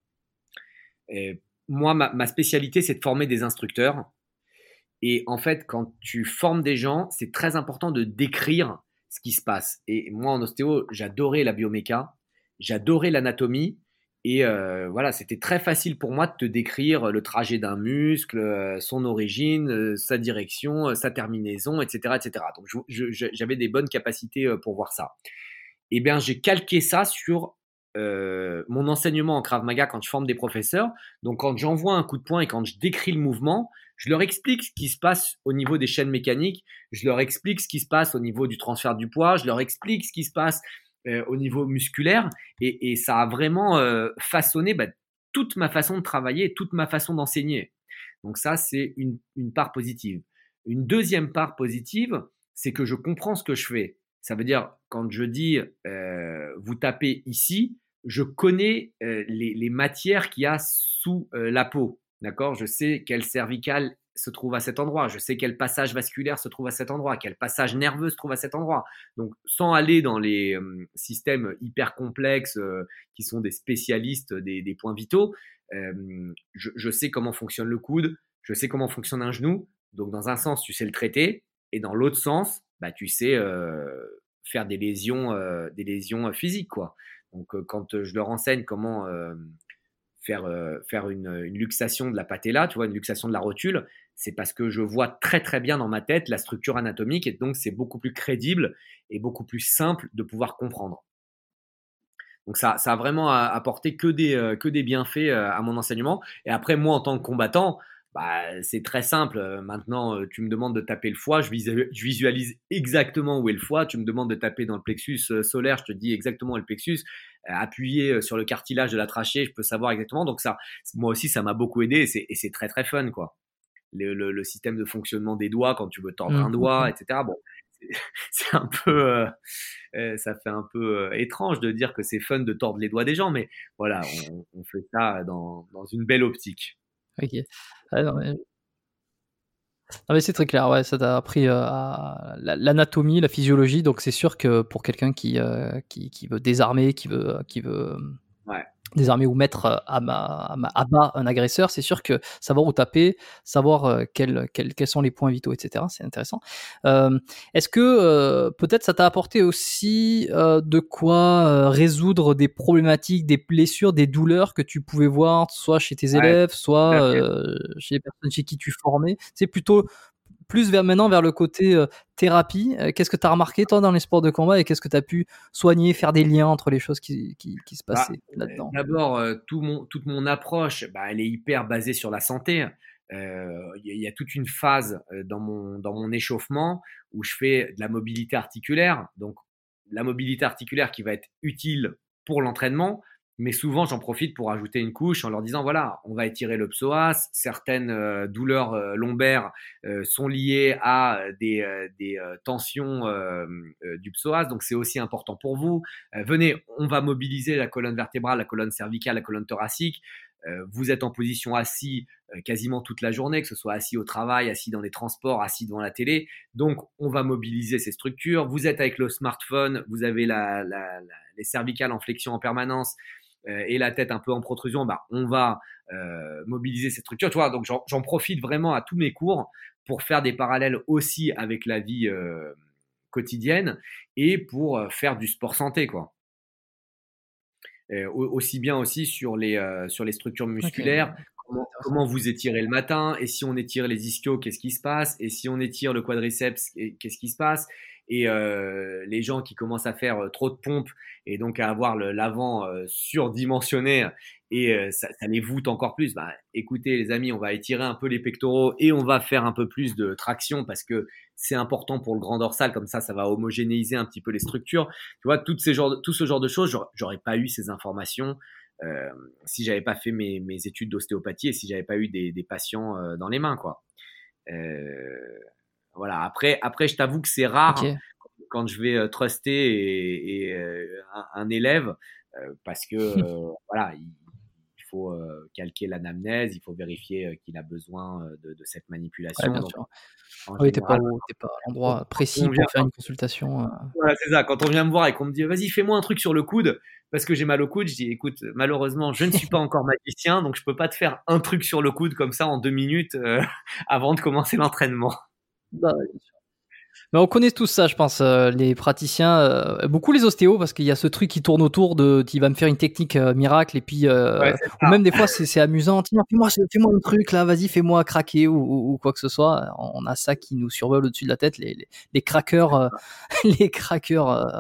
Moi, ma spécialité, c'est de former des instructeurs. Et en fait, quand tu formes des gens, c'est très important de décrire ce qui se passe. Et moi, en ostéo, j'adorais la bioméca, j'adorais l'anatomie. Et voilà, c'était très facile pour moi de te décrire le trajet d'un muscle, son origine, sa direction, sa terminaison, etc., etc. Donc, j'avais des bonnes capacités pour voir ça. Eh bien, j'ai calqué ça sur mon enseignement en Krav Maga quand je forme des professeurs. Donc, quand j'envoie un coup de poing et quand je décris le mouvement, Je leur explique ce qui se passe au niveau des chaînes mécaniques, je leur explique ce qui se passe au niveau du transfert du poids, je leur explique ce qui se passe au niveau musculaire et ça a vraiment façonné toute ma façon de travailler, toute ma façon d'enseigner. Donc ça, c'est une part positive. Une deuxième part positive, c'est que je comprends ce que je fais. Ça veut dire, quand je dis vous tapez ici, je connais les matières qu'il y a sous la peau. D'accord? Je sais quelle cervicale se trouve à cet endroit. Je sais quel passage vasculaire se trouve à cet endroit, quel passage nerveux se trouve à cet endroit. Donc, sans aller dans les systèmes hyper complexes qui sont des spécialistes des points vitaux, je sais comment fonctionne le coude, je sais comment fonctionne un genou. Donc, dans un sens, tu sais le traiter, et dans l'autre sens, tu sais faire des lésions physiques, quoi. Donc, quand je leur enseigne comment faire une luxation de la patella, tu vois, une luxation de la rotule, c'est parce que je vois très très bien dans ma tête la structure anatomique et donc c'est beaucoup plus crédible et beaucoup plus simple de pouvoir comprendre. Donc ça a vraiment apporté que des bienfaits à mon enseignement. Et après, moi, en tant que combattant, c'est très simple. Maintenant, tu me demandes de taper le foie, je visualise exactement où est le foie. Tu me demandes de taper dans le plexus solaire, je te dis exactement où est le plexus. Appuyer sur le cartilage de la trachée, je peux savoir exactement. Donc ça, moi aussi, ça m'a beaucoup aidé et c'est très très fun, quoi. Le système de fonctionnement des doigts quand tu veux tordre un doigt, etc. Bon, c'est un peu, ça fait un peu étrange de dire que c'est fun de tordre les doigts des gens, mais voilà, on fait ça dans une belle optique. Ok. Ah, non, mais c'est très clair, ouais, ça t'a appris l'anatomie, la physiologie, donc c'est sûr que pour quelqu'un qui veut désarmer, qui veut Ouais. désarmer ou mettre à bas un agresseur, c'est sûr que savoir où taper, savoir quels sont les points vitaux, etc., c'est intéressant. Est-ce que peut-être ça t'a apporté aussi de quoi résoudre des problématiques, des blessures, des douleurs que tu pouvais voir soit chez tes élèves, soit chez les personnes chez qui tu formais? C'est plutôt plus vers le côté thérapie. Qu'est-ce que tu as remarqué, toi, dans les sports de combat, et qu'est-ce que tu as pu soigner, faire des liens entre les choses qui se passaient là-dedans? D'abord, toute mon approche, elle est hyper basée sur la santé. Il y a toute une phase dans mon échauffement où je fais de la mobilité articulaire. Donc, la mobilité articulaire qui va être utile pour l'entraînement, mais souvent j'en profite pour ajouter une couche en leur disant voilà, on va étirer le psoas. Certaines douleurs lombaires sont liées à des tensions du psoas, donc c'est aussi important pour vous. Venez, on va mobiliser la colonne vertébrale, la colonne cervicale, la colonne thoracique. Vous êtes en position assis quasiment toute la journée, que ce soit assis au travail, assis dans les transports, assis devant la télé. Donc, on va mobiliser ces structures. Vous êtes avec le smartphone, vous avez les cervicales en flexion en permanence et la tête un peu en protrusion. On va mobiliser ces structures. Tu vois, donc j'en profite vraiment à tous mes cours pour faire des parallèles aussi avec la vie quotidienne et pour faire du sport santé, quoi. Aussi bien aussi sur les structures musculaires, comment vous étirez le matin, et si on étire les ischios, qu'est-ce qui se passe, et si on étire le quadriceps, qu'est-ce qui se passe, et les gens qui commencent à faire trop de pompes et donc à avoir l'avant surdimensionné et ça les voûte encore plus. Écoutez les amis, on va étirer un peu les pectoraux et on va faire un peu plus de traction parce que c'est important pour le grand dorsal, comme ça va homogénéiser un petit peu les structures. Tu vois, tout ce genre de choses, j'aurais pas eu ces informations si j'avais pas fait mes études d'ostéopathie et si j'avais pas eu des patients dans les mains, quoi. Voilà. Après, je t'avoue que c'est rare quand je vais truster un élève parce que voilà, il faut calquer l'anamnèse, il faut vérifier qu'il a besoin de cette manipulation. Ouais, bien sûr. Oui, t'es pas à l'endroit précis pour faire une consultation. Voilà, c'est ça. Quand on vient me voir et qu'on me dit vas-y, fais-moi un truc sur le coude parce que j'ai mal au coude, je dis écoute, malheureusement, je ne suis pas encore magicien, donc je peux pas te faire un truc sur le coude comme ça en 2 minutes avant de commencer l'entraînement. Bien sûr. Mais on connaît tous ça, je pense, les praticiens, beaucoup les ostéos, parce qu'il y a ce truc qui tourne autour de, qui va me faire une technique miracle, et puis ou même des fois c'est amusant, tiens, fais-moi un truc là, vas-y, fais-moi craquer ou quoi que ce soit. On a ça qui nous survole au-dessus de la tête, les craqueurs, les craqueurs.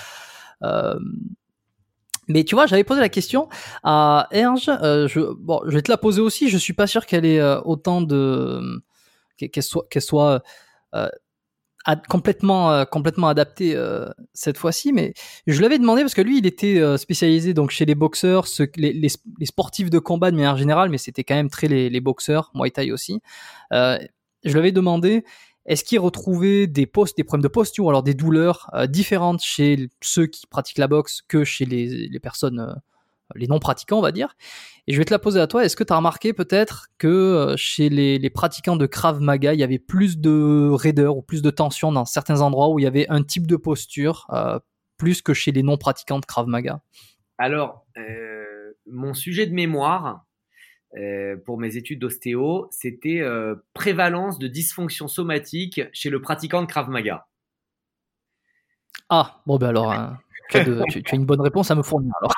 Mais tu vois, j'avais posé la question à Erge, je vais te la poser aussi. Je suis pas sûr qu'elle ait autant de qu'elle soit complètement adaptée cette fois-ci. Mais je l'avais demandé parce que lui, il était spécialisé donc chez les boxeurs, les sportifs de combat de manière générale, mais c'était quand même très les boxeurs, Muay Thai aussi. Je lui avais demandé, est-ce qu'il retrouvait des problèmes de posture ou alors des douleurs différentes chez ceux qui pratiquent la boxe que chez les personnes, les non-pratiquants, on va dire. Et je vais te la poser à toi. Est-ce que tu as remarqué peut-être que chez les pratiquants de Krav Maga, il y avait plus de raideur ou plus de tension dans certains endroits où il y avait un type de posture plus que chez les non-pratiquants de Krav Maga? Alors, mon sujet de mémoire pour mes études d'ostéo, c'était prévalence de dysfonction somatique chez le pratiquant de Krav Maga. Ah, bon ben alors, tu as une bonne réponse à me fournir alors.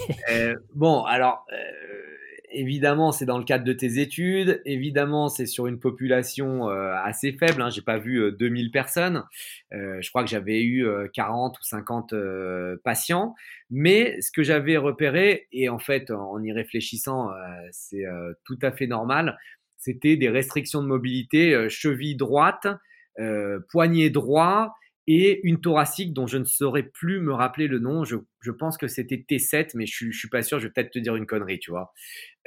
Évidemment, c'est dans le cadre de tes études. Évidemment, c'est sur une population assez faible. Hein. J'ai pas vu 2000 personnes. Je crois que j'avais eu 40 ou 50 patients. Mais ce que j'avais repéré, et en fait, en y réfléchissant, c'est tout à fait normal, c'était des restrictions de mobilité, cheville droite, poignet droit, et une thoracique dont je ne saurais plus me rappeler le nom. Je pense que c'était T7, mais je suis pas sûr. Je vais peut-être te dire une connerie, tu vois.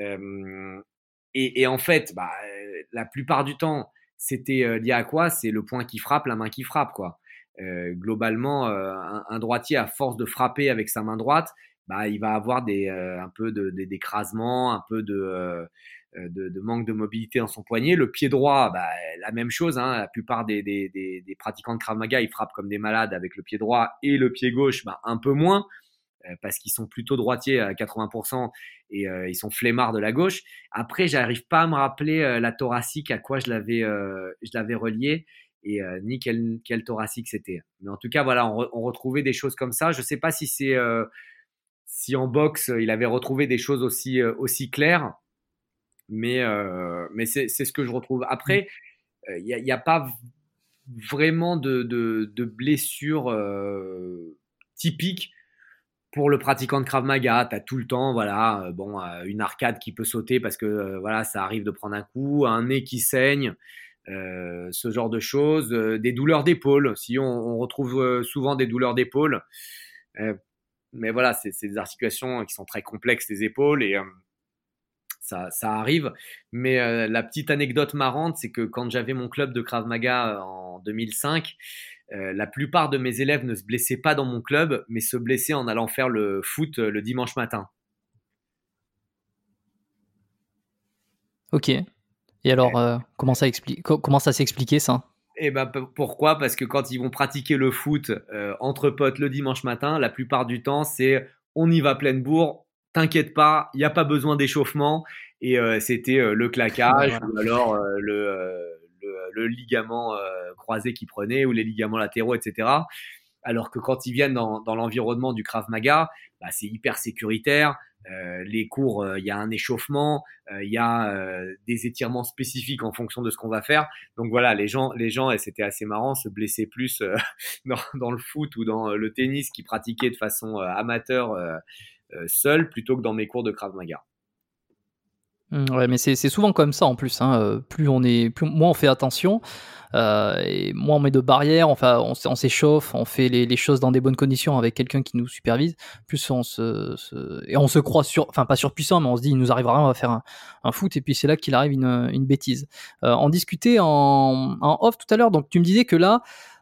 Et en fait, la plupart du temps, c'était lié à quoi? C'est le poing qui frappe, la main qui frappe, quoi. Globalement, un droitier, à force de frapper avec sa main droite, il va avoir un peu d'écrasement, un peu de manque de mobilité dans son poignet. Le pied droit, la même chose. Hein. La plupart des pratiquants de Krav Maga, ils frappent comme des malades avec le pied droit, et le pied gauche, un peu moins, parce qu'ils sont plutôt droitiers à 80% et ils sont flemmards de la gauche. Après, j'arrive pas à me rappeler la thoracique, à quoi je l'avais relié, et ni quel thoracique c'était. Mais en tout cas, voilà, on retrouvait des choses comme ça. Je sais pas si en boxe il avait retrouvé des choses aussi claires. Mais c'est ce que je retrouve. Après, il y a pas vraiment de blessures typiques pour le pratiquant de Krav Maga. Tu as tout le temps une arcade qui peut sauter parce que ça arrive de prendre un coup, un nez qui saigne, ce genre de choses, des douleurs d'épaule. Si on retrouve souvent des douleurs d'épaule, mais voilà, c'est des articulations qui sont très complexes, les épaules, et ça arrive. Mais la petite anecdote marrante, c'est que quand j'avais mon club de Krav Maga en 2005, la plupart de mes élèves ne se blessaient pas dans mon club, mais se blessaient en allant faire le foot le dimanche matin. Ok. Et alors, comment ça s'est expliqué ça? Et pourquoi? Parce que quand ils vont pratiquer le foot entre potes le dimanche matin, la plupart du temps, c'est on y va pleine bourre, t'inquiète pas, il n'y a pas besoin d'échauffement. Et c'était le claquage, ou alors le ligament croisé qu'ils prenaient, ou les ligaments latéraux, etc. Alors que quand ils viennent dans l'environnement du Krav Maga, c'est hyper sécuritaire. Les cours, il y a un échauffement, il y a des étirements spécifiques en fonction de ce qu'on va faire. Donc voilà, les gens, et c'était assez marrant, se blessaient plus dans le foot ou dans le tennis, qu'ils pratiquaient de façon amateur seul, plutôt que dans mes cours de Krav Maga. Ouais, mais c'est souvent comme ça en plus. Hein. Plus moins on fait attention, et moins on met de barrières. Enfin, on s'échauffe, on fait les choses dans des bonnes conditions avec quelqu'un qui nous supervise. Plus on se croit pas surpuissant, mais on se dit il nous arrivera rien, on va faire un foot, et puis c'est là qu'il arrive une bêtise. On discutait en off tout à l'heure, donc tu me disais que là.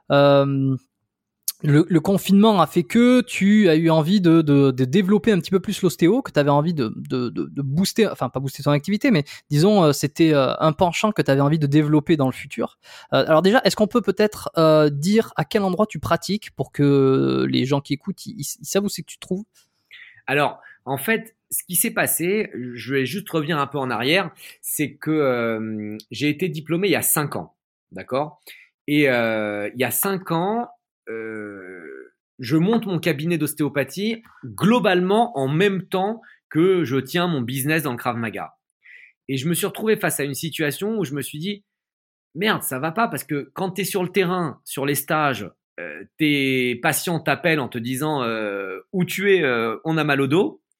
Le confinement a fait que tu as eu envie de développer un petit peu plus l'ostéo, que tu avais envie de booster, enfin pas booster ton activité, mais disons c'était un penchant que tu avais envie de développer dans le futur. Alors déjà, est-ce qu'on peut peut-être dire à quel endroit tu pratiques pour que les gens qui écoutent, ils savent où c'est que tu te trouves? Alors, en fait, ce qui s'est passé, je vais juste revenir un peu en arrière, c'est que j'ai été diplômé il y a 5 ans, d'accord? Et il y a 5 ans, je monte mon cabinet d'ostéopathie globalement en même temps que je tiens mon business dans le Krav Maga. Et je me suis retrouvé face à une situation où je me suis dit, merde, ça va pas, parce que quand tu es sur le terrain, sur les stages, tes patients t'appellent en te disant où tu es, on a mal au dos.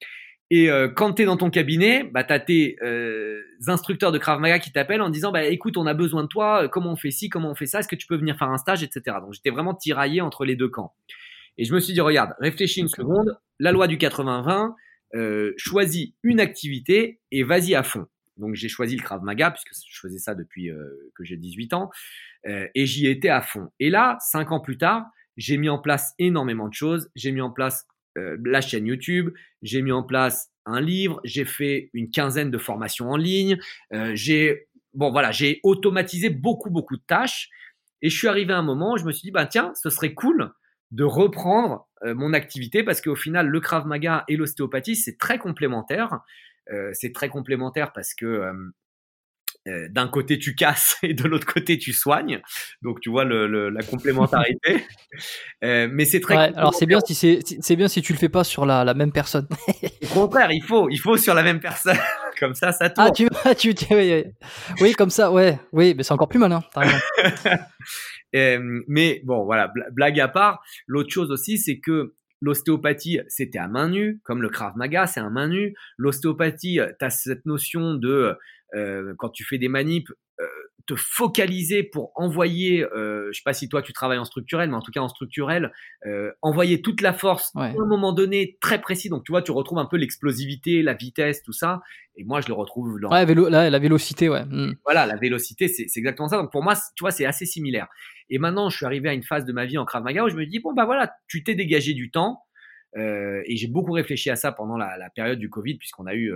Et quand tu es dans ton cabinet, bah, tu as tes instructeurs de Krav Maga qui t'appellent en disant bah, écoute, on a besoin de toi, comment on fait ci, comment on fait ça, est-ce que tu peux venir faire un stage, etc. Donc j'étais vraiment tiraillé entre les deux camps. Et je me suis dit, regarde, réfléchis une seconde, la loi du 80-20, choisis une activité et vas-y à fond. Donc j'ai choisi le Krav Maga puisque je faisais ça depuis que j'ai 18 ans et j'y étais à fond. Et là, 5 ans plus tard, j'ai mis en place énormément de choses. J'ai mis en place la chaîne YouTube, j'ai mis en place un livre, j'ai fait une quinzaine de formations en ligne, j'ai automatisé beaucoup de tâches et je suis arrivé à un moment où je me suis dit bah tiens, ce serait cool de reprendre mon activité parce qu'au final le Krav Maga et l'ostéopathie c'est très complémentaire. C'est très complémentaire parce que d'un côté tu casses et de l'autre côté tu soignes, donc tu vois la complémentarité. Mais c'est très alors c'est bien si tu le fais pas sur la même personne. Au contraire, il faut sur la même personne. Comme ça tourne. Oui, comme ça, ouais, oui, mais c'est encore plus malin. T'as raison. Mais bon, voilà, blague à part. L'autre chose aussi, c'est que l'ostéopathie, c'était à main nue, comme le Krav Maga, c'est à main nue. L'ostéopathie, tu as cette notion de, quand tu fais des manips, te focaliser pour envoyer, je sais pas si toi tu travailles en structurel, mais en tout cas en structurel, envoyer toute la force à un moment donné très précis. Donc tu vois, tu retrouves un peu l'explosivité, la vitesse, tout ça. Et moi, je le retrouve dans la vélocité, ouais. Voilà, la vélocité, c'est exactement ça. Donc pour moi, tu vois, c'est assez similaire. Et maintenant, je suis arrivé à une phase de ma vie en Krav Maga où je me dis bon bah voilà, tu t'es dégagé du temps. Et j'ai beaucoup réfléchi à ça pendant la période du Covid, puisqu'on a eu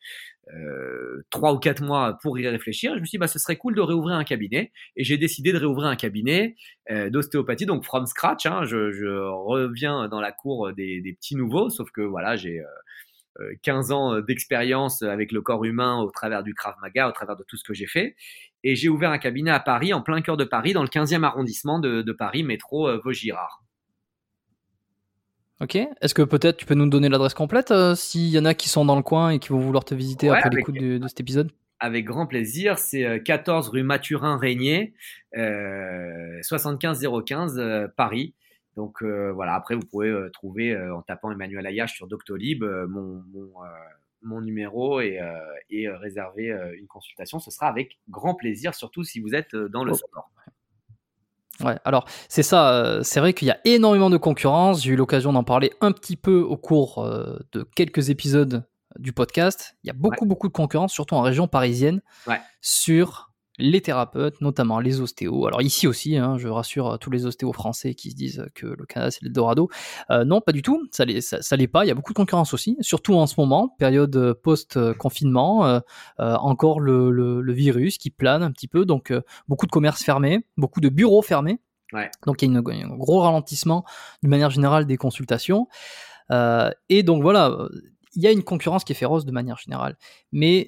3 ou 4 mois pour y réfléchir. Je me suis dit, bah, ce serait cool de réouvrir un cabinet. Et j'ai décidé de réouvrir un cabinet d'ostéopathie, donc from scratch. Hein, je reviens dans la cour des petits nouveaux, sauf que voilà, j'ai 15 ans d'expérience avec le corps humain au travers du Krav Maga, au travers de tout ce que j'ai fait. Et j'ai ouvert un cabinet à Paris, en plein cœur de Paris, dans le 15e arrondissement de Paris, métro Vaugirard. Ok. Est-ce que peut-être tu peux nous donner l'adresse complète s'il y en a qui sont dans le coin et qui vont vouloir te visiter après l'écoute de cet épisode? Avec grand plaisir. C'est 14 rue Mathurin-Régnier, 75 015 Paris. Donc voilà, après vous pouvez trouver en tapant Emmanuel Ayache sur Doctolib mon numéro et réserver une consultation. Ce sera avec grand plaisir, surtout si vous êtes dans le sport. Ouais, alors c'est ça, c'est vrai qu'il y a énormément de concurrence. J'ai eu l'occasion d'en parler un petit peu au cours de quelques épisodes du podcast. Il y a beaucoup de concurrence, surtout en région parisienne, sur les thérapeutes, notamment les ostéos. Alors ici aussi, hein, je rassure tous les ostéos français qui se disent que le Canada c'est l'Eldorado. Non, pas du tout, ça l'est pas. Il y a beaucoup de concurrence aussi, surtout en ce moment, période post-confinement, encore le virus qui plane un petit peu, donc beaucoup de commerces fermés, beaucoup de bureaux fermés. Ouais. Donc il y a un gros ralentissement d'une manière générale des consultations. Et donc voilà, il y a une concurrence qui est féroce de manière générale. Mais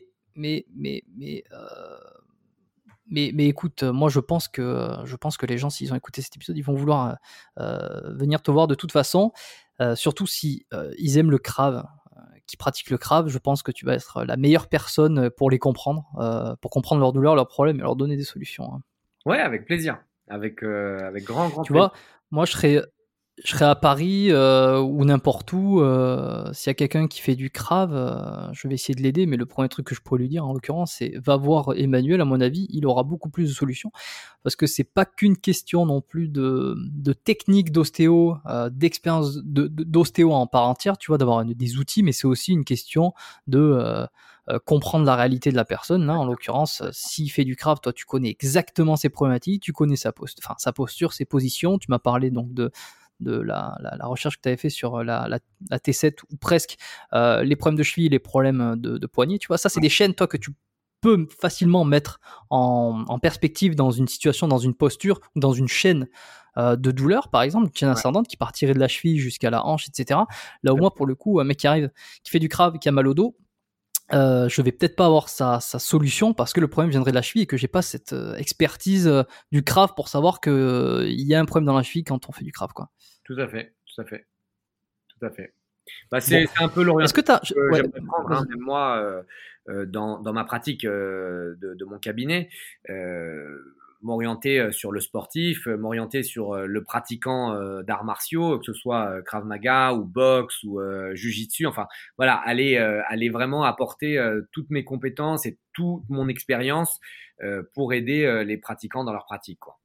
écoute, moi je pense que les gens, s'ils ont écouté cet épisode, ils vont vouloir venir te voir de toute façon, surtout si ils aiment le Krav, qui pratiquent le Krav. Je pense que tu vas être la meilleure personne pour les comprendre, pour comprendre leurs douleurs, leurs problèmes et leur donner des solutions. Hein. Ouais, avec plaisir, avec grand tu plaisir. Vois, moi je serais à Paris ou n'importe où, s'il y a quelqu'un qui fait du Krav, je vais essayer de l'aider, mais le premier truc que je pourrais lui dire en l'occurrence, c'est va voir Emmanuel. À mon avis, il aura beaucoup plus de solutions, parce que c'est pas qu'une question non plus de technique d'ostéo, d'expérience d'ostéo en part entière, tu vois, d'avoir des outils, mais c'est aussi une question de comprendre la réalité de la personne. Là, en l'occurrence, s'il fait du Krav, toi tu connais exactement ses problématiques, tu connais sa posture, ses positions. Tu m'as parlé donc de la recherche que tu avais fait sur la T7 ou presque, les problèmes de cheville, les problèmes de poignet, tu vois, ça c'est des chaînes, toi, que tu peux facilement mettre en perspective dans une situation, dans une posture, dans une chaîne de douleur, par exemple, une chaîne ascendante qui partirait de la cheville jusqu'à la hanche, etc. Là au moins, pour le coup, un mec qui arrive, qui fait du Krav, qui a mal au dos, je vais peut-être pas avoir sa solution parce que le problème viendrait de la cheville et que j'ai pas cette expertise du Krav pour savoir que il y a un problème dans la cheville quand on fait du Krav, quoi. Tout à fait. Bah, c'est un peu l'orientation que j'aimerais prendre, hein, même moi, dans ma pratique de mon cabinet. m'orienter sur le sportif, m'orienter sur le pratiquant d'arts martiaux, que ce soit Krav Maga ou boxe ou Jiu-Jitsu. Enfin, voilà, aller vraiment apporter toutes mes compétences et toute mon expérience pour aider les pratiquants dans leur pratique, quoi.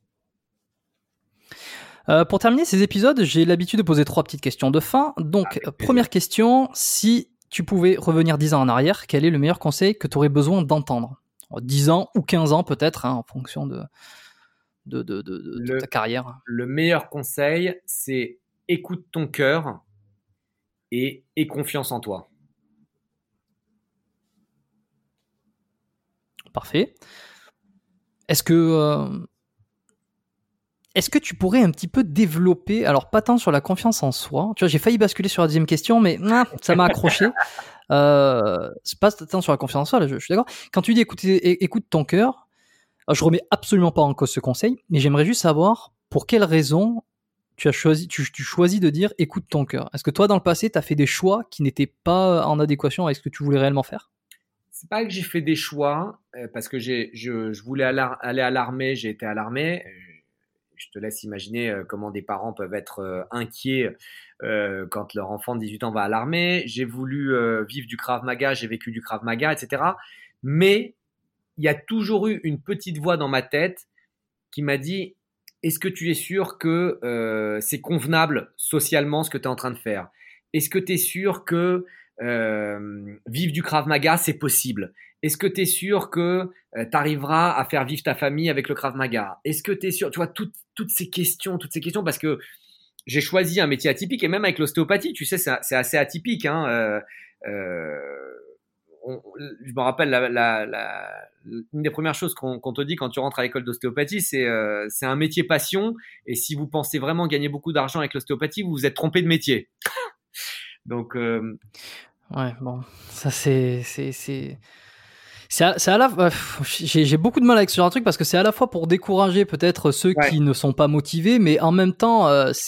Pour terminer ces épisodes, j'ai l'habitude de poser 3 petites questions de fin. Donc, première question, si tu pouvais revenir 10 ans en arrière, quel est le meilleur conseil que tu aurais besoin d'entendre ? 10 ans ou 15 ans peut-être, en fonction de ta carrière. Le meilleur conseil, c'est écoute ton cœur et aie confiance en toi. Parfait. Est-ce que tu pourrais un petit peu développer, alors pas tant sur la confiance en soi, tu vois, j'ai failli basculer sur la deuxième question, mais ça m'a accroché. C'est pas tant sur la confiance en soi, là, je suis d'accord. Quand tu dis écoute ton cœur, je remets absolument pas en cause ce conseil, mais j'aimerais juste savoir pour quelle raison tu choisis de dire écoute ton cœur. Est-ce que toi, dans le passé, tu as fait des choix qui n'étaient pas en adéquation avec ce que tu voulais réellement faire ? C'est pas que j'ai fait des choix, parce que je voulais aller à l'armée, j'ai été à l'armée. Je te laisse imaginer comment des parents peuvent être inquiets quand leur enfant de 18 ans va à l'armée. J'ai voulu vivre du Krav Maga, j'ai vécu du Krav Maga, etc. Mais il y a toujours eu une petite voix dans ma tête qui m'a dit « Est-ce que tu es sûr que c'est convenable socialement ce que tu es en train de faire ? Est-ce que tu es sûr que vivre du Krav Maga, c'est possible ? Est-ce que tu es sûr que tu arriveras à faire vivre ta famille avec le Krav Maga ? Est-ce que tu es sûr ?» Tu vois, toutes ces questions, parce que j'ai choisi un métier atypique, et même avec l'ostéopathie, tu sais, c'est assez atypique. Hein, je me rappelle, une des premières choses qu'on te dit quand tu rentres à l'école d'ostéopathie, c'est un métier passion, et si vous pensez vraiment gagner beaucoup d'argent avec l'ostéopathie, vous vous êtes trompé de métier. Donc, ouais, bon, ça c'est à la j'ai beaucoup de mal avec ce genre de truc parce que c'est à la fois pour décourager peut-être ceux qui ne sont pas motivés, mais en même temps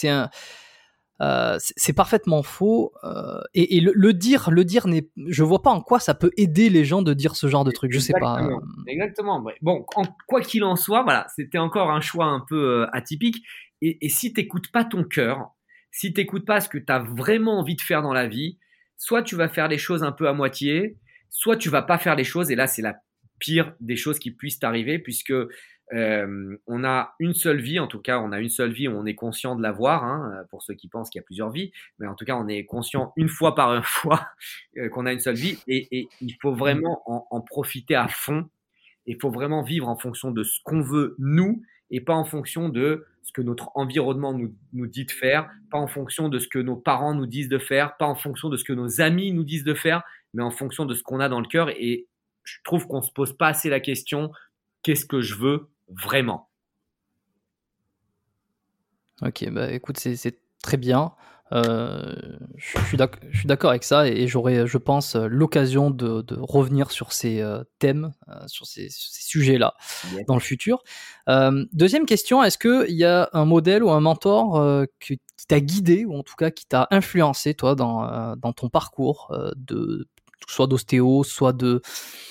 c'est parfaitement faux et le dire je vois pas en quoi ça peut aider les gens de dire ce genre de truc. Je sais pas. Exactement. Bon, quoi qu'il en soit, voilà, c'était encore un choix un peu atypique. Et si t'écoutes pas ton cœur, si t'écoutes pas ce que t'as vraiment envie de faire dans la vie, soit tu vas faire les choses un peu à moitié, soit tu vas pas faire les choses, et là c'est la pire des choses qui puissent t'arriver, puisque on a une seule vie, en tout cas on a une seule vie où on est conscient de l'avoir, hein, pour ceux qui pensent qu'il y a plusieurs vies, mais en tout cas on est conscient une fois par fois qu'on a une seule vie, et il faut vraiment en profiter à fond. Il faut vraiment vivre en fonction de ce qu'on veut nous, et pas en fonction de ce que notre environnement nous dit de faire, pas en fonction de ce que nos parents nous disent de faire, pas en fonction de ce que nos amis nous disent de faire, mais en fonction de ce qu'on a dans le cœur. Et je trouve qu'on se pose pas assez la question « Qu'est-ce que je veux vraiment ?» Ok, bah écoute, c'est très bien. Je suis d'accord avec ça, et j'aurai, je pense, l'occasion de revenir sur ces thèmes, sur ces sujets-là dans le futur. Deuxième question, est-ce qu'il y a un modèle ou un mentor qui t'a guidé, ou en tout cas qui t'a influencé, toi, dans ton parcours, soit d'ostéo, soit de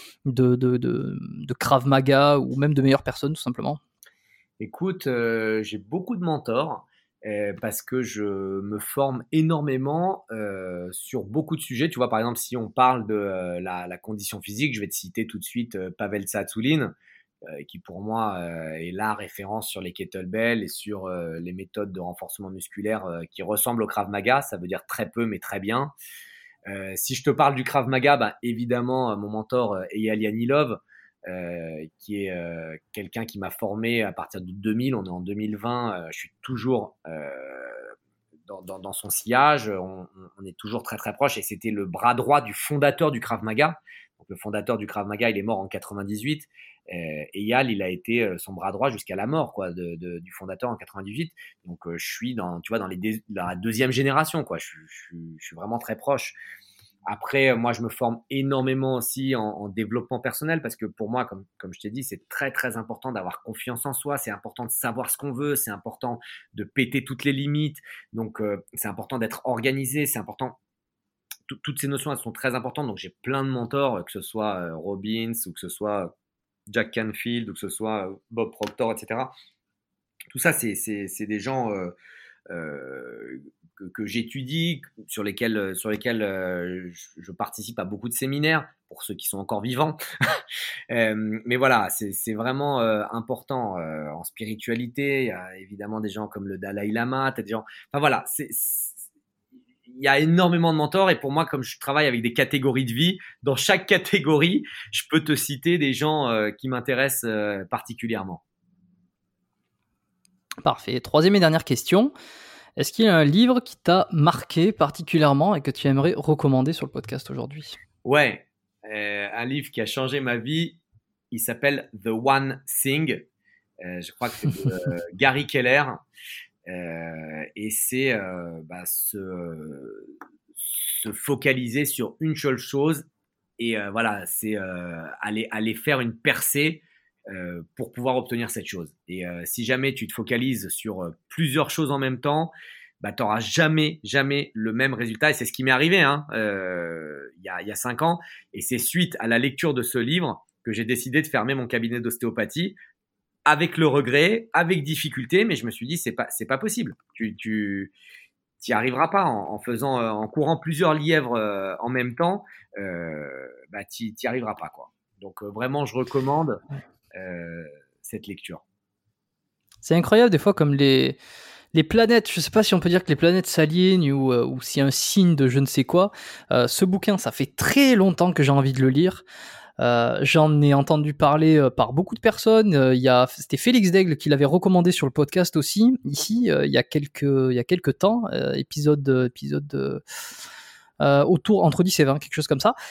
Krav Maga, ou même de meilleures personnes, tout simplement? Écoute, j'ai beaucoup de mentors parce que je me forme énormément sur beaucoup de sujets. Tu vois, par exemple, si on parle de la condition physique, je vais te citer tout de suite Pavel Tsatsouline, qui pour moi est la référence sur les kettlebells et sur les méthodes de renforcement musculaire qui ressemblent au Krav Maga. Ça veut dire très peu, mais très bien. Si je te parle du Krav Maga, bah, évidemment, mon mentor Eyal Yanilov, qui est quelqu'un qui m'a formé à partir de 2000. On est en 2020, je suis toujours dans son sillage, on est toujours très très proche, et c'était le bras droit du fondateur du Krav Maga. Donc, le fondateur du Krav Maga, il est mort en 98. Eyal, il a été son bras droit jusqu'à la mort, quoi, du fondateur en 98. Donc je suis dans la deuxième génération, quoi. Je suis vraiment très proche. Après, moi, je me forme énormément aussi en développement personnel, parce que pour moi, comme je t'ai dit, c'est très, très important d'avoir confiance en soi. C'est important de savoir ce qu'on veut. C'est important de péter toutes les limites. Donc, c'est important d'être organisé. C'est important. Toutes ces notions, elles sont très importantes. Donc, j'ai plein de mentors, que ce soit Robbins ou que ce soit Jack Canfield ou que ce soit Bob Proctor, etc. Tout ça, c'est des gens que j'étudie, sur lesquels je participe à beaucoup de séminaires, pour ceux qui sont encore vivants. Mais voilà, c'est vraiment important en spiritualité. Il y a évidemment des gens comme le Dalai Lama, t'as des gens. Enfin voilà, il y a énormément de mentors et pour moi, comme je travaille avec des catégories de vie, dans chaque catégorie, je peux te citer des gens qui m'intéressent particulièrement. Parfait. Troisième et dernière question. Est-ce qu'il y a un livre qui t'a marqué particulièrement et que tu aimerais recommander sur le podcast aujourd'hui ? Ouais, un livre qui a changé ma vie. Il s'appelle The One Thing. Je crois que c'est de Gary Keller. Et c'est se focaliser sur une seule chose. Et voilà, c'est aller faire une percée pour pouvoir obtenir cette chose. Et si jamais tu te focalises sur plusieurs choses en même temps, bah, tu n'auras jamais le même résultat. Et c'est ce qui m'est arrivé il y a 5 ans. Et c'est suite à la lecture de ce livre que j'ai décidé de fermer mon cabinet d'ostéopathie avec le regret, avec difficulté. Mais je me suis dit, c'est pas possible. Tu n'y arriveras pas en courant plusieurs lièvres en même temps. Bah, tu n'y arriveras pas, quoi. Donc vraiment, je recommande cette lecture. C'est incroyable des fois comme les planètes, je ne sais pas si on peut dire que les planètes s'alignent ou s'il y a un signe de je ne sais quoi. Ce bouquin, ça fait très longtemps que j'ai envie de le lire. J'en ai entendu parler par beaucoup de personnes. C'était Félix Daigle qui l'avait recommandé sur le podcast aussi, ici, il y a quelques temps, épisode autour entre 10 et 20, quelque chose comme ça.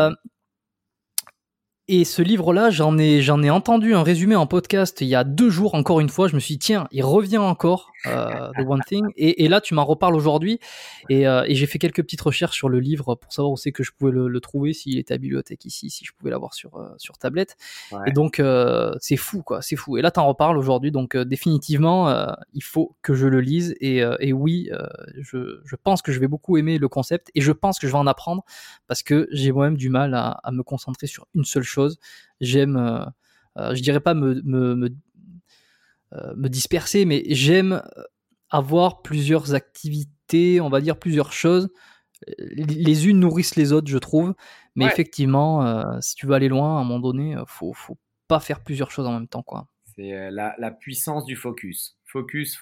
Et ce livre-là, j'en ai entendu un résumé en podcast il y a 2 jours, encore une fois. Je me suis dit, tiens, il revient encore, The One Thing. Et là, tu m'en reparles aujourd'hui. Et j'ai fait quelques petites recherches sur le livre pour savoir où c'est que je pouvais le trouver, s'il était à la bibliothèque ici, si je pouvais l'avoir sur tablette. Ouais. Et donc, c'est fou, quoi. C'est fou. Et là, t'en reparles aujourd'hui. Donc, définitivement, il faut que je le lise. Et oui, je pense que je vais beaucoup aimer le concept. Et je pense que je vais en apprendre parce que j'ai moi-même du mal à me concentrer sur une seule chose. J'aime, je dirais pas me disperser, mais j'aime avoir plusieurs activités, on va dire plusieurs choses. Les unes nourrissent les autres, je trouve. Mais effectivement, si tu veux aller loin, à un moment donné, faut pas faire plusieurs choses en même temps, quoi. C'est la puissance du focus. Focus.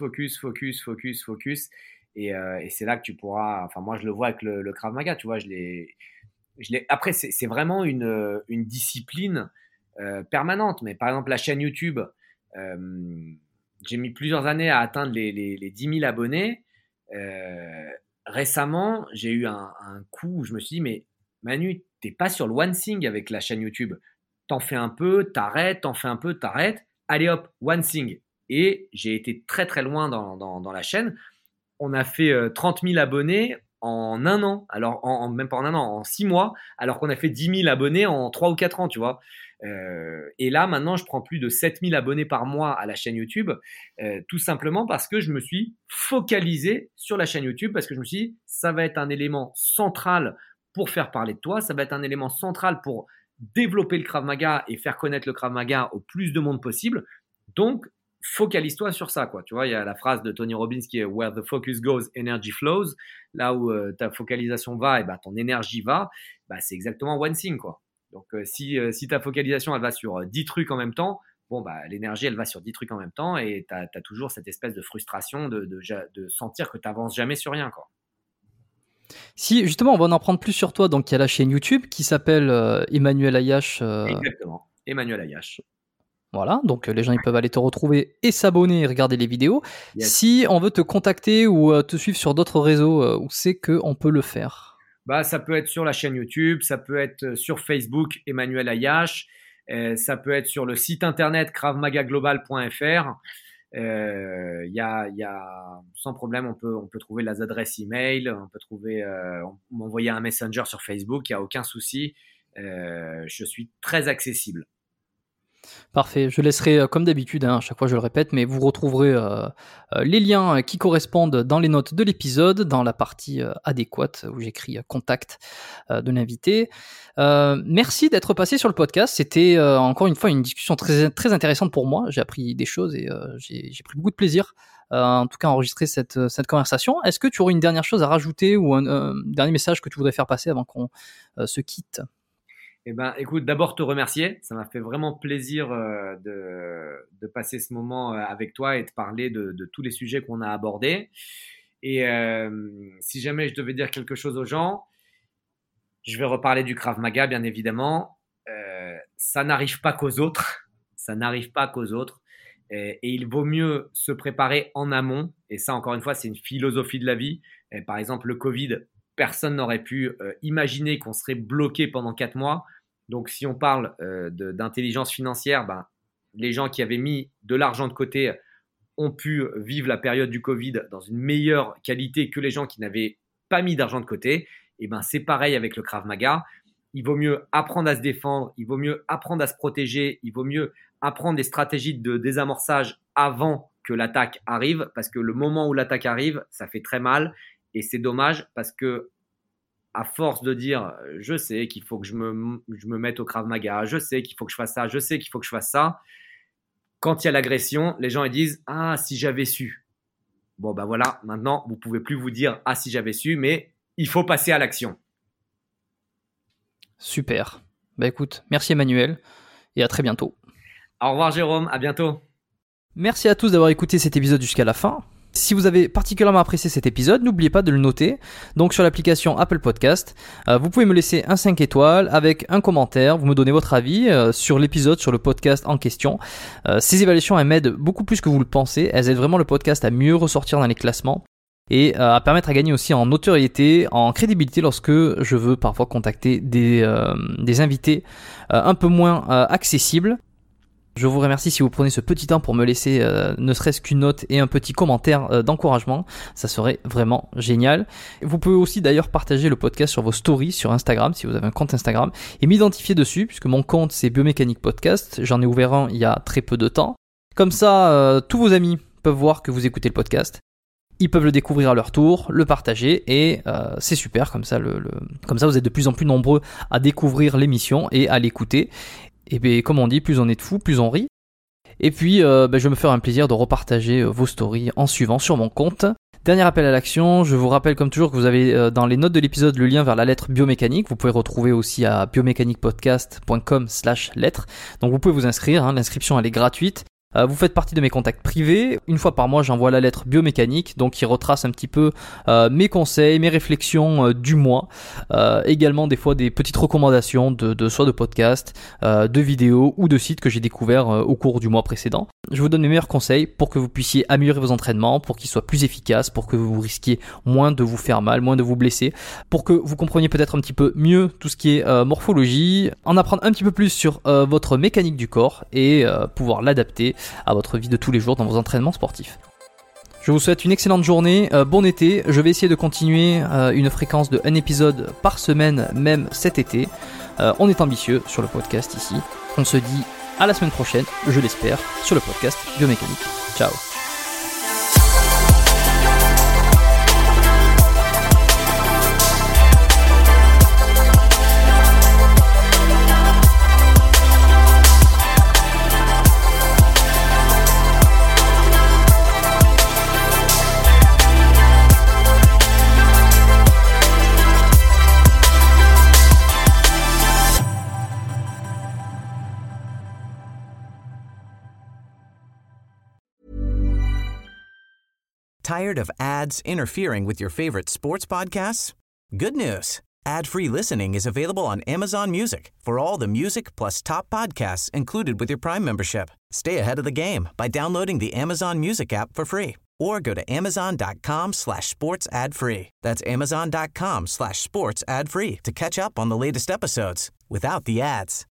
Et c'est là que tu pourras. Enfin, moi, je le vois avec le Krav Maga. Tu vois, après, c'est vraiment une discipline permanente. Mais par exemple, la chaîne YouTube, j'ai mis plusieurs années à atteindre les 10 000 abonnés. Récemment, j'ai eu un coup où je me suis dit, mais Manu, t'es pas sur le One Thing avec la chaîne YouTube. T'en fais un peu, t'arrêtes, t'en fais un peu, t'arrêtes. Allez hop, One Thing. Et j'ai été très très loin dans la chaîne. On a fait 30 000 abonnés en 1 an, alors même pas en 1 an, en 6 mois, alors qu'on a fait 10 000 abonnés en 3 ou 4 ans, tu vois. Et là, maintenant, je prends plus de 7 000 abonnés par mois à la chaîne YouTube, tout simplement parce que je me suis focalisé sur la chaîne YouTube, parce que je me suis dit, ça va être un élément central pour faire parler de toi, ça va être un élément central pour développer le Krav Maga et faire connaître le Krav Maga au plus de monde possible. Donc, focalise-toi sur ça, quoi. Tu vois, il y a la phrase de Tony Robbins qui est Where the focus goes, energy flows. Là où ta focalisation va, et ton énergie va. C'est exactement One Thing, quoi. Donc, si ta focalisation elle va sur 10 trucs en même temps, l'énergie elle va sur 10 trucs en même temps et t'as toujours cette espèce de frustration de sentir que t'avances jamais sur rien, quoi. Si justement, on va en apprendre plus sur toi. Donc, il y a la chaîne YouTube qui s'appelle Emmanuel Ayache. Exactement, Emmanuel Ayache. Voilà, donc les gens ils peuvent aller te retrouver et s'abonner et regarder les vidéos. Yes. Si on veut te contacter ou te suivre sur d'autres réseaux, où c'est qu'on peut le faire ? Ça peut être sur la chaîne YouTube, ça peut être sur Facebook, Emmanuel Ayache, ça peut être sur le site internet kravmagaglobal.fr. Il y a sans problème, on peut trouver les adresses email, on peut trouver, m'envoyer un messenger sur Facebook, il n'y a aucun souci. Je suis très accessible. Parfait, je laisserai comme d'habitude, à chaque fois je le répète, mais vous retrouverez les liens qui correspondent dans les notes de l'épisode, dans la partie adéquate où j'écris contact de l'invité. Merci d'être passé sur le podcast, c'était encore une fois une discussion très, très intéressante pour moi, j'ai appris des choses et j'ai pris beaucoup de plaisir en tout cas à enregistrer cette conversation. Est-ce que tu aurais une dernière chose à rajouter ou un dernier message que tu voudrais faire passer avant qu'on se quitte ? Eh ben, écoute, d'abord te remercier. Ça m'a fait vraiment plaisir de passer ce moment avec toi et de parler de tous les sujets qu'on a abordés. Et si jamais je devais dire quelque chose aux gens, je vais reparler du Krav Maga, bien évidemment. Ça n'arrive pas qu'aux autres. Ça n'arrive pas qu'aux autres. Et il vaut mieux se préparer en amont. Et ça, encore une fois, c'est une philosophie de la vie. Et par exemple, le Covid, personne n'aurait pu imaginer qu'on serait bloqué pendant 4 mois. Donc, si on parle d'intelligence financière, les gens qui avaient mis de l'argent de côté ont pu vivre la période du Covid dans une meilleure qualité que les gens qui n'avaient pas mis d'argent de côté. Et c'est pareil avec le Krav Maga. Il vaut mieux apprendre à se défendre, il vaut mieux apprendre à se protéger, il vaut mieux apprendre des stratégies de désamorçage avant que l'attaque arrive, parce que le moment où l'attaque arrive, ça fait très mal. Et c'est dommage parce que à force de dire je sais qu'il faut que je me mette au Krav Maga, je sais qu'il faut que je fasse ça, je sais qu'il faut que je fasse ça, quand il y a l'agression, les gens ils disent ah si j'avais su. Bon voilà, maintenant vous pouvez plus vous dire ah si j'avais su, mais il faut passer à l'action. Super. Écoute, merci Emmanuel et à très bientôt. Au revoir Jérôme, à bientôt. Merci à tous d'avoir écouté cet épisode jusqu'à la fin. Si vous avez particulièrement apprécié cet épisode, n'oubliez pas de le noter. Donc sur l'application Apple Podcast, vous pouvez me laisser un 5 étoiles avec un commentaire, vous me donnez votre avis sur l'épisode, sur le podcast en question. Ces évaluations, elles m'aident beaucoup plus que vous le pensez. Elles aident vraiment le podcast à mieux ressortir dans les classements et à permettre à gagner aussi en notoriété, en crédibilité lorsque je veux parfois contacter des invités un peu moins accessibles. Je vous remercie si vous prenez ce petit temps pour me laisser ne serait-ce qu'une note et un petit commentaire d'encouragement. Ça serait vraiment génial. Vous pouvez aussi d'ailleurs partager le podcast sur vos stories sur Instagram si vous avez un compte Instagram et m'identifier dessus puisque mon compte c'est Biomécanique Podcast. J'en ai ouvert un il y a très peu de temps. Comme ça, tous vos amis peuvent voir que vous écoutez le podcast. Ils peuvent le découvrir à leur tour, le partager et c'est super. Comme ça, comme ça, vous êtes de plus en plus nombreux à découvrir l'émission et à l'écouter. Et bien, comme on dit, plus on est de fous, plus on rit. Et puis, je me ferai un plaisir de repartager vos stories en suivant sur mon compte. Dernier appel à l'action, je vous rappelle comme toujours que vous avez dans les notes de l'épisode le lien vers la lettre biomécanique. Vous pouvez retrouver aussi à biomécaniquepodcast.com/lettre. Donc vous pouvez vous inscrire, l'inscription elle est gratuite. Vous faites partie de mes contacts privés. Une fois par mois, j'envoie la lettre biomécanique, donc qui retrace un petit peu mes conseils, mes réflexions du mois. Également des fois des petites recommandations soit de podcasts, de vidéos ou de sites que j'ai découverts au cours du mois précédent. Je vous donne mes meilleurs conseils pour que vous puissiez améliorer vos entraînements, pour qu'ils soient plus efficaces, pour que vous risquiez moins de vous faire mal, moins de vous blesser, pour que vous compreniez peut-être un petit peu mieux tout ce qui est morphologie, en apprendre un petit peu plus sur votre mécanique du corps et pouvoir l'adapter à votre vie de tous les jours dans vos entraînements sportifs. Je vous souhaite une excellente journée, bon été. Je vais essayer de continuer une fréquence de un épisode par semaine, même cet été. On est ambitieux sur le podcast ici. On se dit à la semaine prochaine, je l'espère, sur le podcast Biomécanique. Ciao. Tired of ads interfering with your favorite sports podcasts? Good news. Ad-free listening is available on Amazon Music for all the music plus top podcasts included with your Prime membership. Stay ahead of the game by downloading the Amazon Music app for free or go to amazon.com/sports ad free. That's amazon.com/sports ad free to catch up on the latest episodes without the ads.